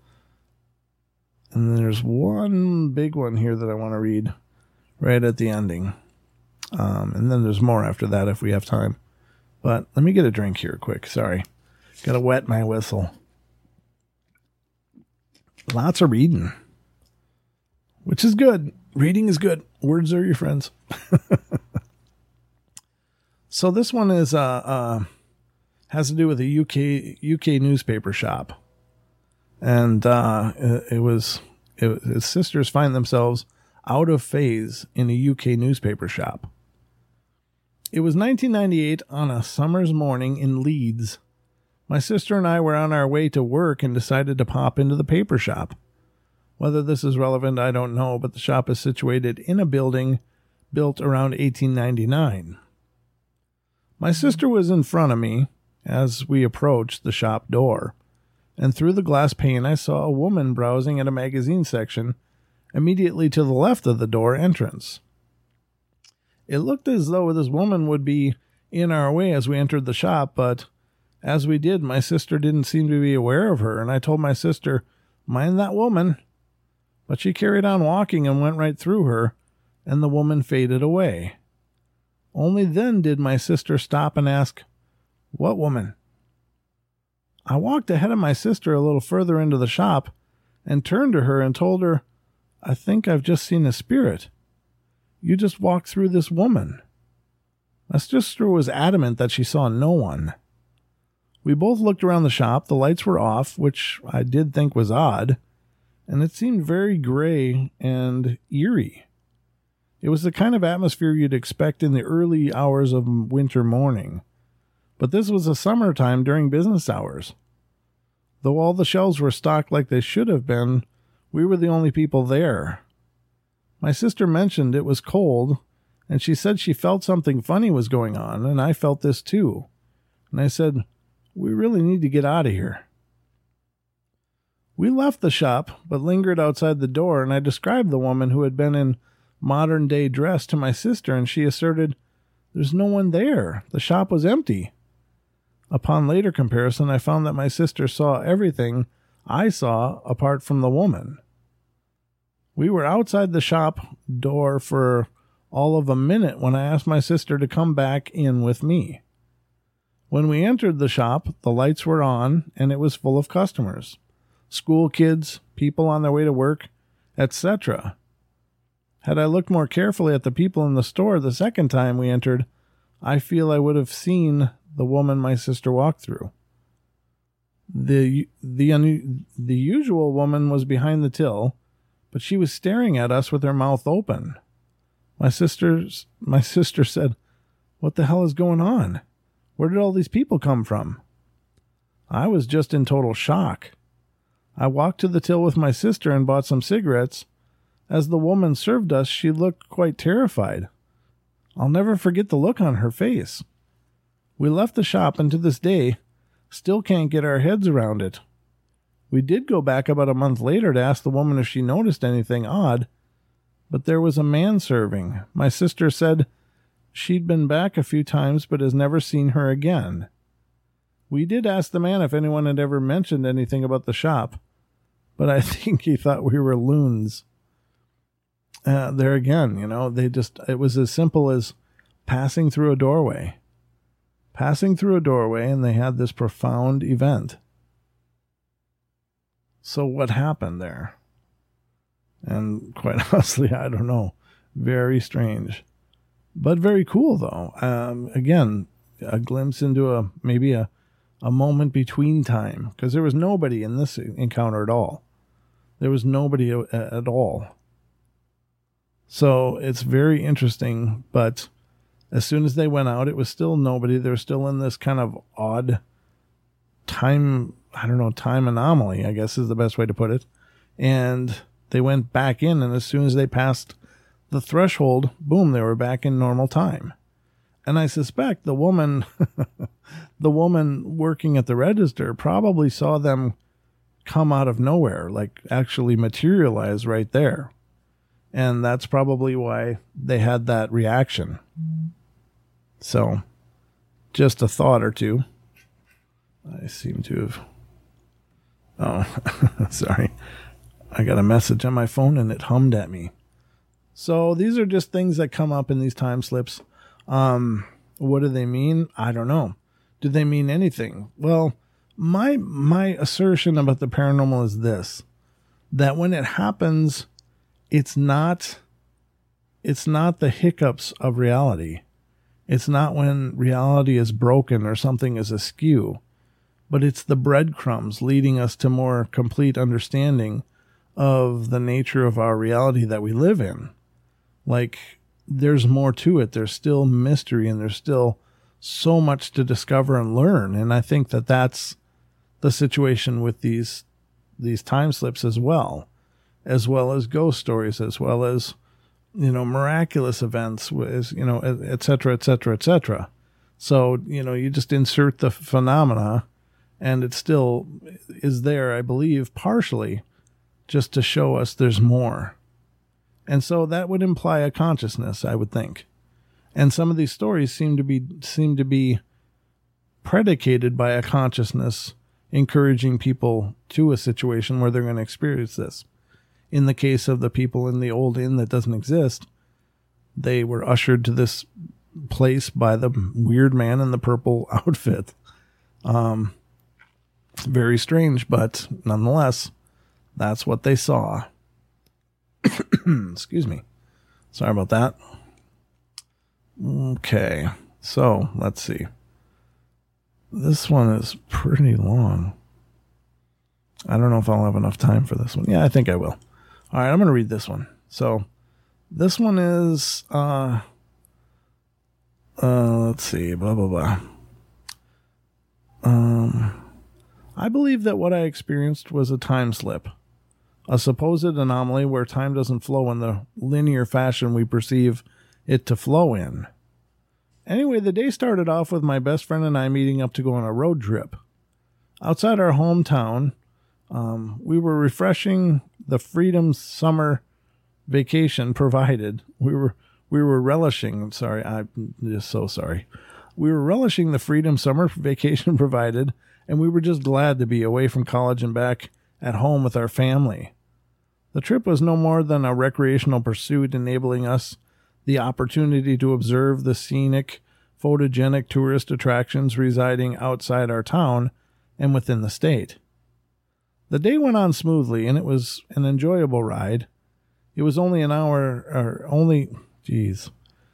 And then there's one big one here that I want to read right at the ending. Um, and then there's more after that if we have time. But let me get a drink here quick. Sorry. Got to wet my whistle. Lots of reading, which is good. Reading is good. Words are your friends. So this one is uh, uh, has to do with a U K U K newspaper shop, and uh, it, it was it, his sisters find themselves out of phase in a U K newspaper shop. It was nineteen ninety-eight on a summer's morning in Leeds. My sister and I were on our way to work and decided to pop into the paper shop. Whether this is relevant, I don't know, but the shop is situated in a building built around eighteen ninety-nine. My sister was in front of me as we approached the shop door, and through the glass pane I saw a woman browsing at a magazine section immediately to the left of the door entrance. It looked as though this woman would be in our way as we entered the shop, but as we did, my sister didn't seem to be aware of her, and I told my sister, "Mind that woman." But she carried on walking and went right through her, and the woman faded away. Only then did my sister stop and ask, "What woman?" I walked ahead of my sister a little further into the shop and turned to her and told her, "I think I've just seen a spirit. You just walked through this woman." My sister was adamant that she saw no one. We both looked around the shop. The lights were off, which I did think was odd, and it seemed very gray and eerie. It was the kind of atmosphere you'd expect in the early hours of winter morning, but this was a summertime during business hours. Though all the shelves were stocked like they should have been, we were the only people there. My sister mentioned it was cold, And she said she felt something funny was going on, and I felt this too. And I said, we really need to get out of here. We left the shop, but lingered outside the door, and I described the woman who had been in modern-day dress to my sister, and she asserted, there's no one there. The shop was empty. Upon later comparison, I found that my sister saw everything I saw apart from the woman. We were outside the shop door for all of a minute when I asked my sister to come back in with me. When we entered the shop, the lights were on, and it was full of customers. School kids, people on their way to work, et cetera. Had I looked more carefully at the people in the store the second time we entered, I feel I would have seen the woman my sister walked through. The the un, the usual woman was behind the till, but she was staring at us with her mouth open. My sister's my sister said, "What the hell is going on? Where did all these people come from?" I was just in total shock. I walked to the till with my sister and bought some cigarettes. As the woman served us, she looked quite terrified. I'll never forget the look on her face. We left the shop, and to this day, still can't get our heads around it. We did go back about a month later to ask the woman if she noticed anything odd, but there was a man serving. My sister said she'd been back a few times but has never seen her again. We did ask the man if anyone had ever mentioned anything about the shop, but I think he thought we were loons. Uh, there again, you know, they just, it was as simple as passing through a doorway. Passing through a doorway, and they had this profound event. So what happened there? And quite honestly, I don't know. Very strange. But very cool, though. Um, again, a glimpse into a maybe a, a moment between time. Because there was nobody in this encounter at all. There was nobody a, a, at all. So it's very interesting, but as soon as they went out, it was still nobody. They're still in this kind of odd time, I don't know, time anomaly, I guess is the best way to put it. And they went back in, and as soon as they passed the threshold, boom, they were back in normal time. And I suspect the woman, the woman working at the register probably saw them come out of nowhere, like actually materialize right there. And that's probably why they had that reaction. So, just a thought or two. I seem to have... Oh, sorry. I got a message on my phone and it hummed at me. So, these are just things that come up in these time slips. Um, what do they mean? I don't know. Do they mean anything? Well, my my assertion about the paranormal is this. That when it happens... It's not, it's not the hiccups of reality. It's not when reality is broken or something is askew, but it's the breadcrumbs leading us to more complete understanding of the nature of our reality that we live in. Like, there's more to it. There's still mystery, and there's still so much to discover and learn. And I think that that's the situation with these, these time slips as well. As well as ghost stories, as well as, you know, miraculous events, as, you know, et cetera, et cetera, et cetera. So, you know, you just insert the phenomena, and it still is there, I believe, partially, just to show us there's more. And so that would imply a consciousness, I would think. And some of these stories seem to be seem to be predicated by a consciousness encouraging people to a situation where they're going to experience this. In the case of the people in the old inn that doesn't exist, they were ushered to this place by the weird man in the purple outfit. Um, very strange, but nonetheless, that's what they saw. Excuse me. Sorry about that. Okay, so let's see. This one is pretty long. I don't know if I'll have enough time for this one. Yeah, I think I will. All right, I'm going to read this one. So this one is, uh, uh, let's see, blah, blah, blah. Um, I believe that what I experienced was a time slip, a supposed anomaly where time doesn't flow in the linear fashion we perceive it to flow in. Anyway, the day started off with my best friend and I meeting up to go on a road trip. Outside our hometown, um, we were refreshing the freedom summer vacation provided. We were we were relishing, sorry, I'm just so sorry. We were relishing the freedom summer vacation provided, and we were just glad to be away from college and back at home with our family. The trip was no more than a recreational pursuit, enabling us the opportunity to observe the scenic, photogenic tourist attractions residing outside our town and within the state. The day went on smoothly, and it was an enjoyable ride. It was only an hour, or only, geez.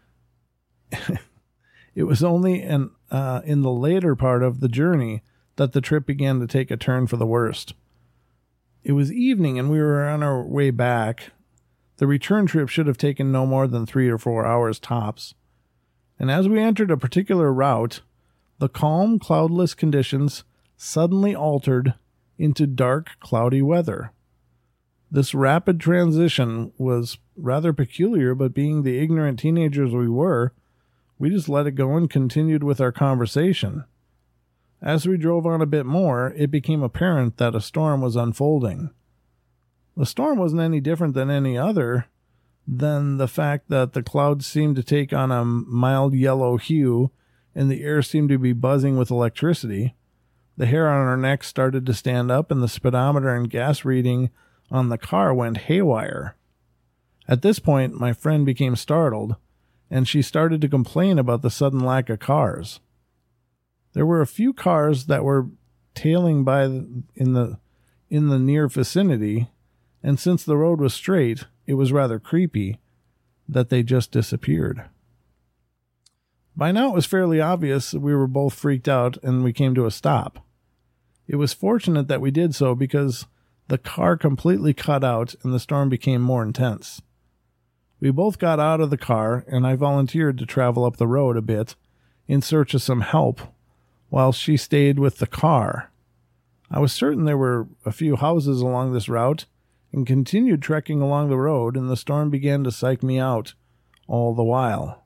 It was only an, uh, in the later part of the journey that the trip began to take a turn for the worst. It was evening, and we were on our way back. The return trip should have taken no more than three or four hours tops. And as we entered a particular route, the calm, cloudless conditions suddenly altered into dark, cloudy weather. This rapid transition was rather peculiar, but being the ignorant teenagers we were, we just let it go and continued with our conversation. As we drove on a bit more, it became apparent that a storm was unfolding. The storm wasn't any different than any other than the fact that the clouds seemed to take on a mild yellow hue and the air seemed to be buzzing with electricity. The hair on our necks started to stand up, and the speedometer and gas reading on the car went haywire. At this point, my friend became startled, and she started to complain about the sudden lack of cars. There were a few cars that were tailing by in the in the near vicinity, and since the road was straight, it was rather creepy that they just disappeared. By now it was fairly obvious that we were both freaked out, and we came to a stop. It was fortunate that we did so, because the car completely cut out and the storm became more intense. We both got out of the car, and I volunteered to travel up the road a bit in search of some help while she stayed with the car. I was certain there were a few houses along this route and continued trekking along the road, and the storm began to psych me out all the while.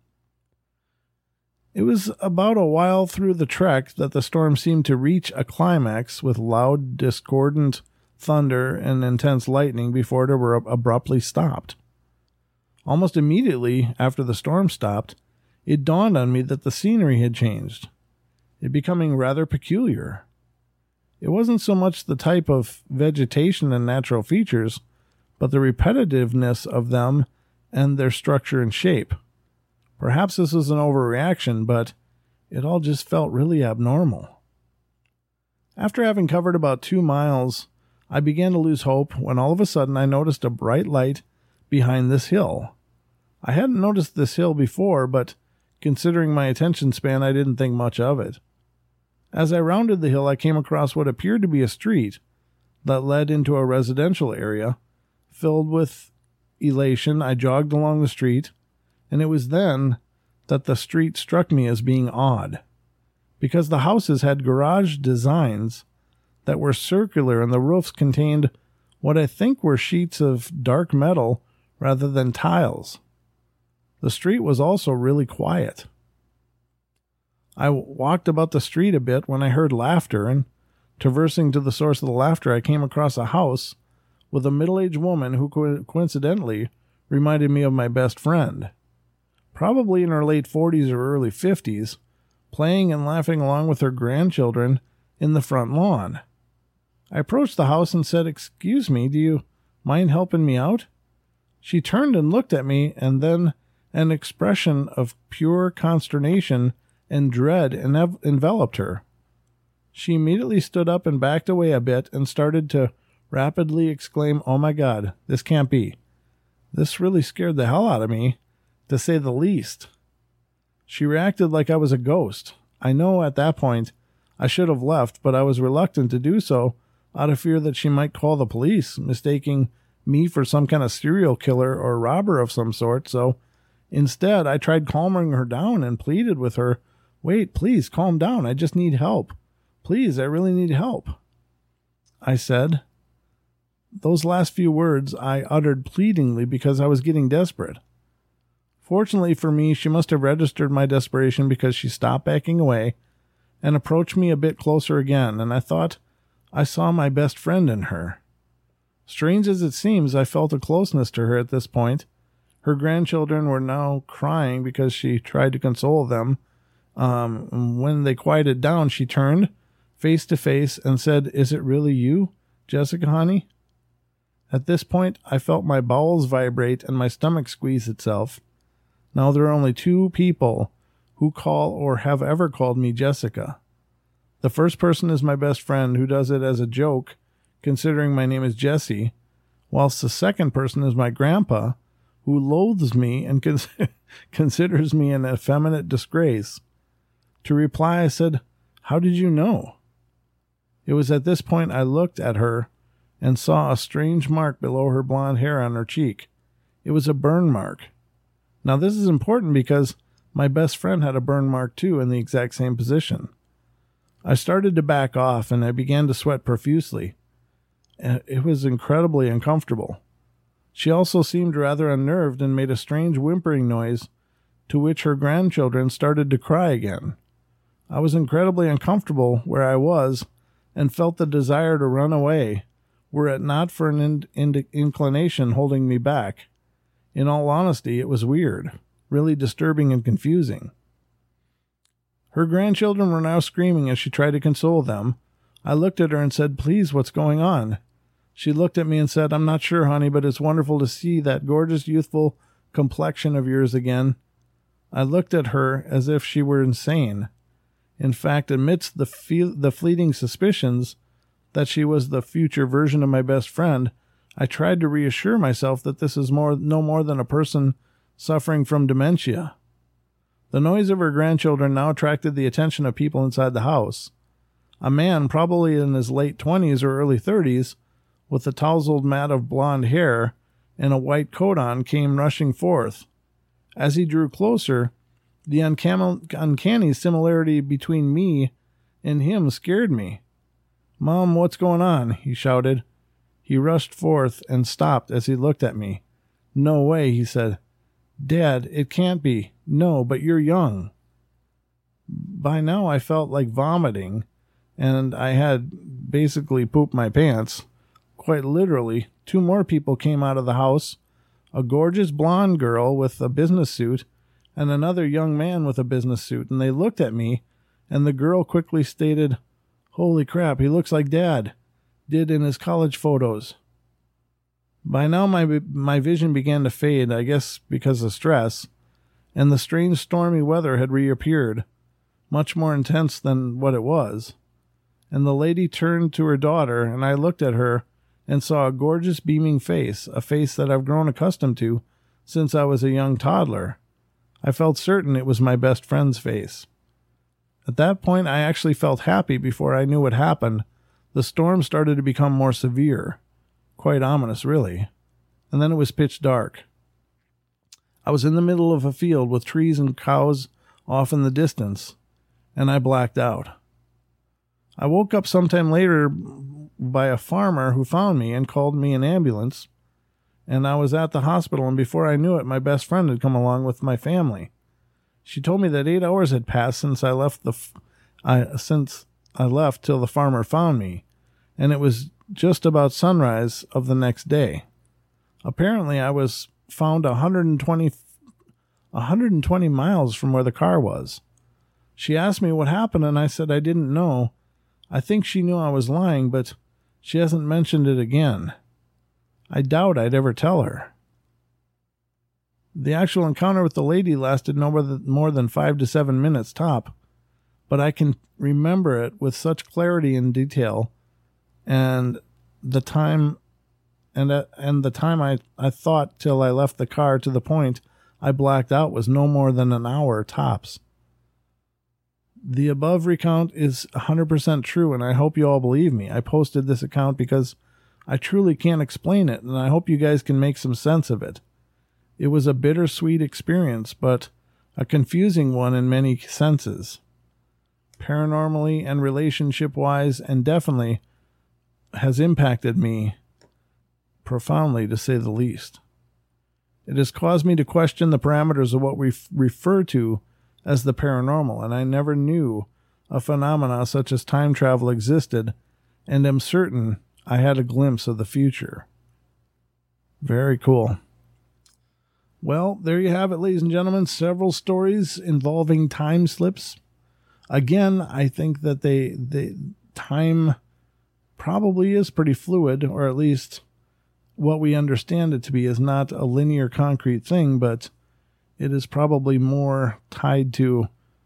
It was about a while through the trek that the storm seemed to reach a climax with loud, discordant thunder and intense lightning before it were abruptly stopped. Almost immediately after the storm stopped, it dawned on me that the scenery had changed, it becoming rather peculiar. It wasn't so much the type of vegetation and natural features, but the repetitiveness of them and their structure and shape. Perhaps this was an overreaction, but it all just felt really abnormal. After having covered about two miles, I began to lose hope when all of a sudden I noticed a bright light behind this hill. I hadn't noticed this hill before, but considering my attention span, I didn't think much of it. As I rounded the hill, I came across what appeared to be a street that led into a residential area. Filled with elation, I jogged along the street, and it was then that the street struck me as being odd, because the houses had garage designs that were circular, and the roofs contained what I think were sheets of dark metal rather than tiles. The street was also really quiet. I walked about the street a bit when I heard laughter, and traversing to the source of the laughter, I came across a house with a middle-aged woman who co- coincidentally reminded me of my best friend. Probably in her late forties or early fifties, playing and laughing along with her grandchildren in the front lawn. I approached the house and said, "Excuse me, do you mind helping me out?" She turned and looked at me, and then an expression of pure consternation and dread env- enveloped her. She immediately stood up and backed away a bit and started to rapidly exclaim, "Oh my God, this can't be." This really scared the hell out of me, to say the least. She reacted like I was a ghost. I know at that point I should have left, but I was reluctant to do so out of fear that she might call the police, mistaking me for some kind of serial killer or robber of some sort. So instead, I tried calming her down and pleaded with her, "Wait, please calm down. I just need help. Please, I really need help," I said. Those last few words I uttered pleadingly because I was getting desperate. Fortunately for me, she must have registered my desperation because she stopped backing away and approached me a bit closer again, and I thought I saw my best friend in her. Strange as it seems, I felt a closeness to her at this point. Her grandchildren were now crying because she tried to console them. Um, when they quieted down, she turned face to face and said, "Is it really you, Jessica, honey?" At this point, I felt my bowels vibrate and my stomach squeeze itself. Now there are only two people who call or have ever called me Jessica. The first person is my best friend, who does it as a joke, considering my name is Jesse, whilst the second person is my grandpa, who loathes me and cons- considers me an effeminate disgrace. To reply, I said, "How did you know?" It was at this point I looked at her and saw a strange mark below her blonde hair on her cheek. It was a burn mark. Now this is important because my best friend had a burn mark too in the exact same position. I started to back off and I began to sweat profusely. It was incredibly uncomfortable. She also seemed rather unnerved and made a strange whimpering noise, to which her grandchildren started to cry again. I was incredibly uncomfortable where I was and felt the desire to run away, were it not for an in- in- inclination holding me back. In all honesty, it was weird, really disturbing and confusing. Her grandchildren were now screaming as she tried to console them. I looked at her and said, "Please, what's going on?" She looked at me and said, "I'm not sure, honey, but it's wonderful to see that gorgeous, youthful complexion of yours again." I looked at her as if she were insane. In fact, amidst the fe- the fleeting suspicions that she was the future version of my best friend, I tried to reassure myself that this is more no more than a person suffering from dementia. The noise of her grandchildren now attracted the attention of people inside the house. A man, probably in his late twenties or early thirties, with a tousled mat of blonde hair and a white coat on, came rushing forth. As he drew closer, the uncam- uncanny similarity between me and him scared me. "Mom, what's going on?" he shouted. He rushed forth and stopped as he looked at me. "No way," he said. "Dad, it can't be. No, but you're young." By now I felt like vomiting, and I had basically pooped my pants. Quite literally, two more people came out of the house, a gorgeous blonde girl with a business suit and another young man with a business suit, and they looked at me, and the girl quickly stated, "Holy crap, he looks like Dad did in his college photos." By now my my vision began to fade, I guess because of stress, and the strange stormy weather had reappeared, much more intense than what it was. And the lady turned to her daughter, and I looked at her and saw a gorgeous beaming face, a face that I've grown accustomed to since I was a young toddler. I felt certain it was my best friend's face. At that point, I actually felt happy before I knew what happened. The storm started to become more severe. Quite ominous, really. And then it was pitch dark. I was in the middle of a field with trees and cows off in the distance, and I blacked out. I woke up sometime later by a farmer who found me and called me an ambulance, and I was at the hospital, and before I knew it, my best friend had come along with my family. She told me that eight hours had passed since I left the, f- I, since I left till the farmer found me, and it was just about sunrise of the next day. Apparently, I was found one hundred twenty, one hundred twenty miles from where the car was. She asked me what happened, and I said I didn't know. I think she knew I was lying, but she hasn't mentioned it again. I doubt I'd ever tell her. The actual encounter with the lady lasted no more than, more than five to seven minutes top, but I can remember it with such clarity and detail, and the time and uh, and the time I, I thought till I left the car to the point I blacked out was no more than an hour tops. The above recount is one hundred percent true, and I hope you all believe me. I posted this account because I truly can't explain it, and I hope you guys can make some sense of it. It was a bittersweet experience, but a confusing one in many senses. Paranormally and relationship-wise, and definitely has impacted me profoundly, to say the least. It has caused me to question the parameters of what we f- refer to as the paranormal, and I never knew a phenomena such as time travel existed, and am certain I had a glimpse of the future. Very cool. Well, there you have it, ladies and gentlemen. Several stories involving time slips. Again, I think that they, they time probably is pretty fluid, or at least what we understand it to be is not a linear concrete thing, but it is probably more tied to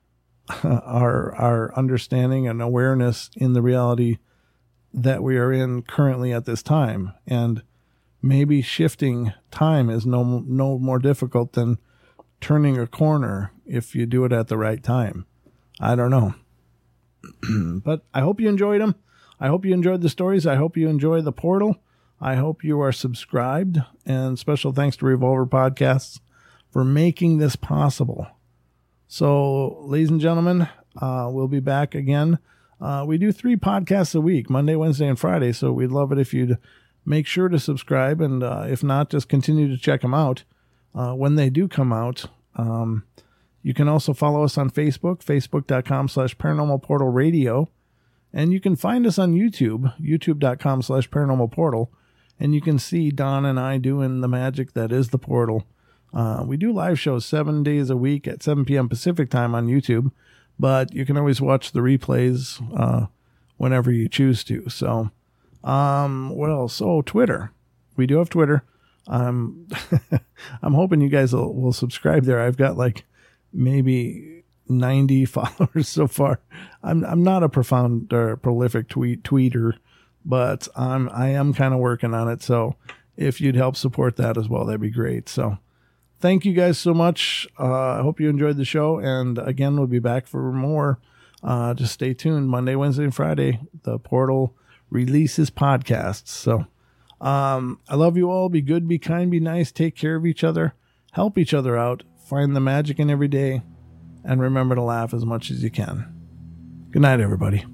our our understanding and awareness in the reality that we are in currently at this time. And maybe shifting time is no no more difficult than turning a corner if you do it at the right time. I don't know. But I hope you enjoyed them. I hope you enjoyed the stories. I hope you enjoy the portal. I hope you are subscribed. And special thanks to Revolver Podcasts for making this possible. So, ladies and gentlemen, uh, we'll be back again. Uh, we do three podcasts a week, Monday, Wednesday, and Friday. So we'd love it if you'd make sure to subscribe. And uh, if not, just continue to check them out uh, when they do come out. Um, you can also follow us on Facebook, facebook.com slash paranormal portal radio. And you can find us on YouTube, youtube.com slash paranormal portal. And you can see Don and I doing the magic that is the portal. Uh, we do live shows seven days a week at seven p.m. Pacific time on YouTube, but you can always watch the replays uh, whenever you choose to. So, um, well, so Twitter. We do have Twitter. Um, I'm hoping you guys will, will subscribe there. I've got like maybe ninety followers so far. I'm I'm not a profound or prolific tweet tweeter, but I'm I am kind of working on it. So if you'd help support that as well, that'd be great. So thank you guys so much. Uh, I hope you enjoyed the show. And again, we'll be back for more. Uh, just stay tuned. Monday, Wednesday, and Friday, the portal releases podcasts. So um, I love you all. Be good, be kind, be nice. Take care of each other. Help each other out. Find the magic in every day. And remember to laugh as much as you can. Good night, everybody.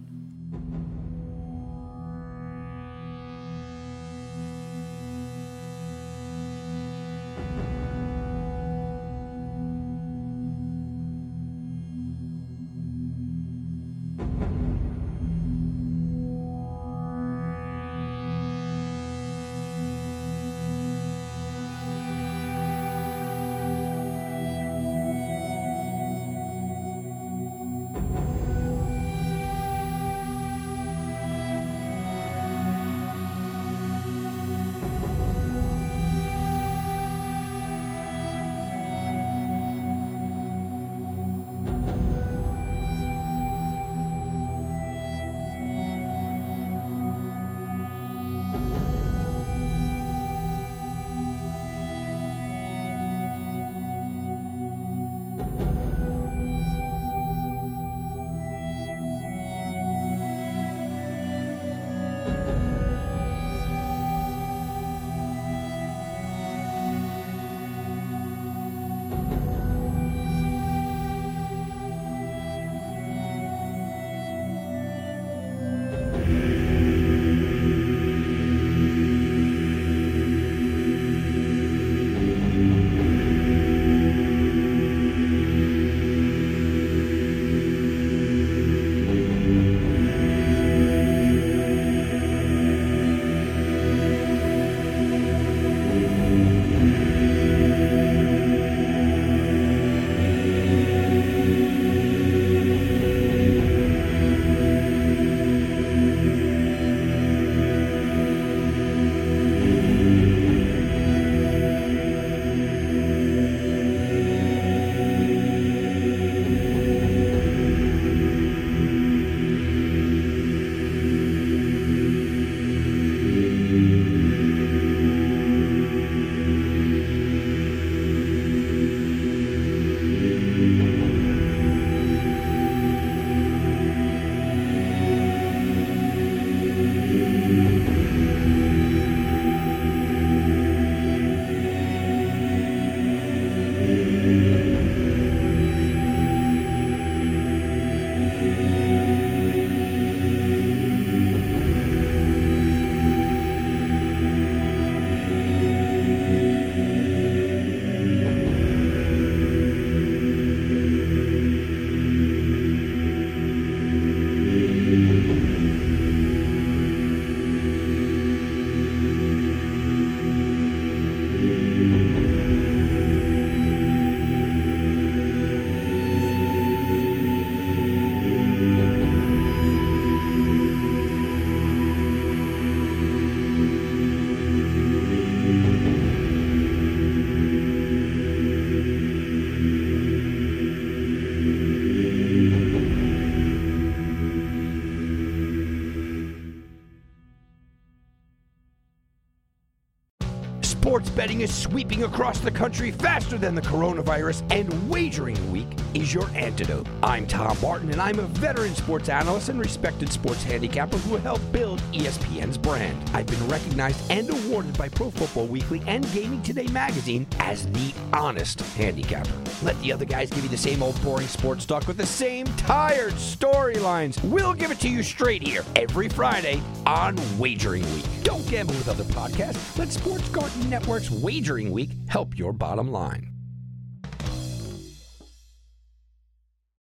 Sports betting is sweeping across the country faster than the coronavirus, and Wagering Week is your antidote. I'm Tom Barton, and I'm a veteran sports analyst and respected sports handicapper who helped build E S P N's brand. I've been recognized and awarded by Pro Football Weekly and Gaming Today magazine as the honest handicapper. Let the other guys give you the same old boring sports talk with the same tired storylines. We'll give it to you straight here every Friday on Wagering Week. Don't gamble with other podcasts. Let Sports Garden Network's Wagering Week help your bottom line.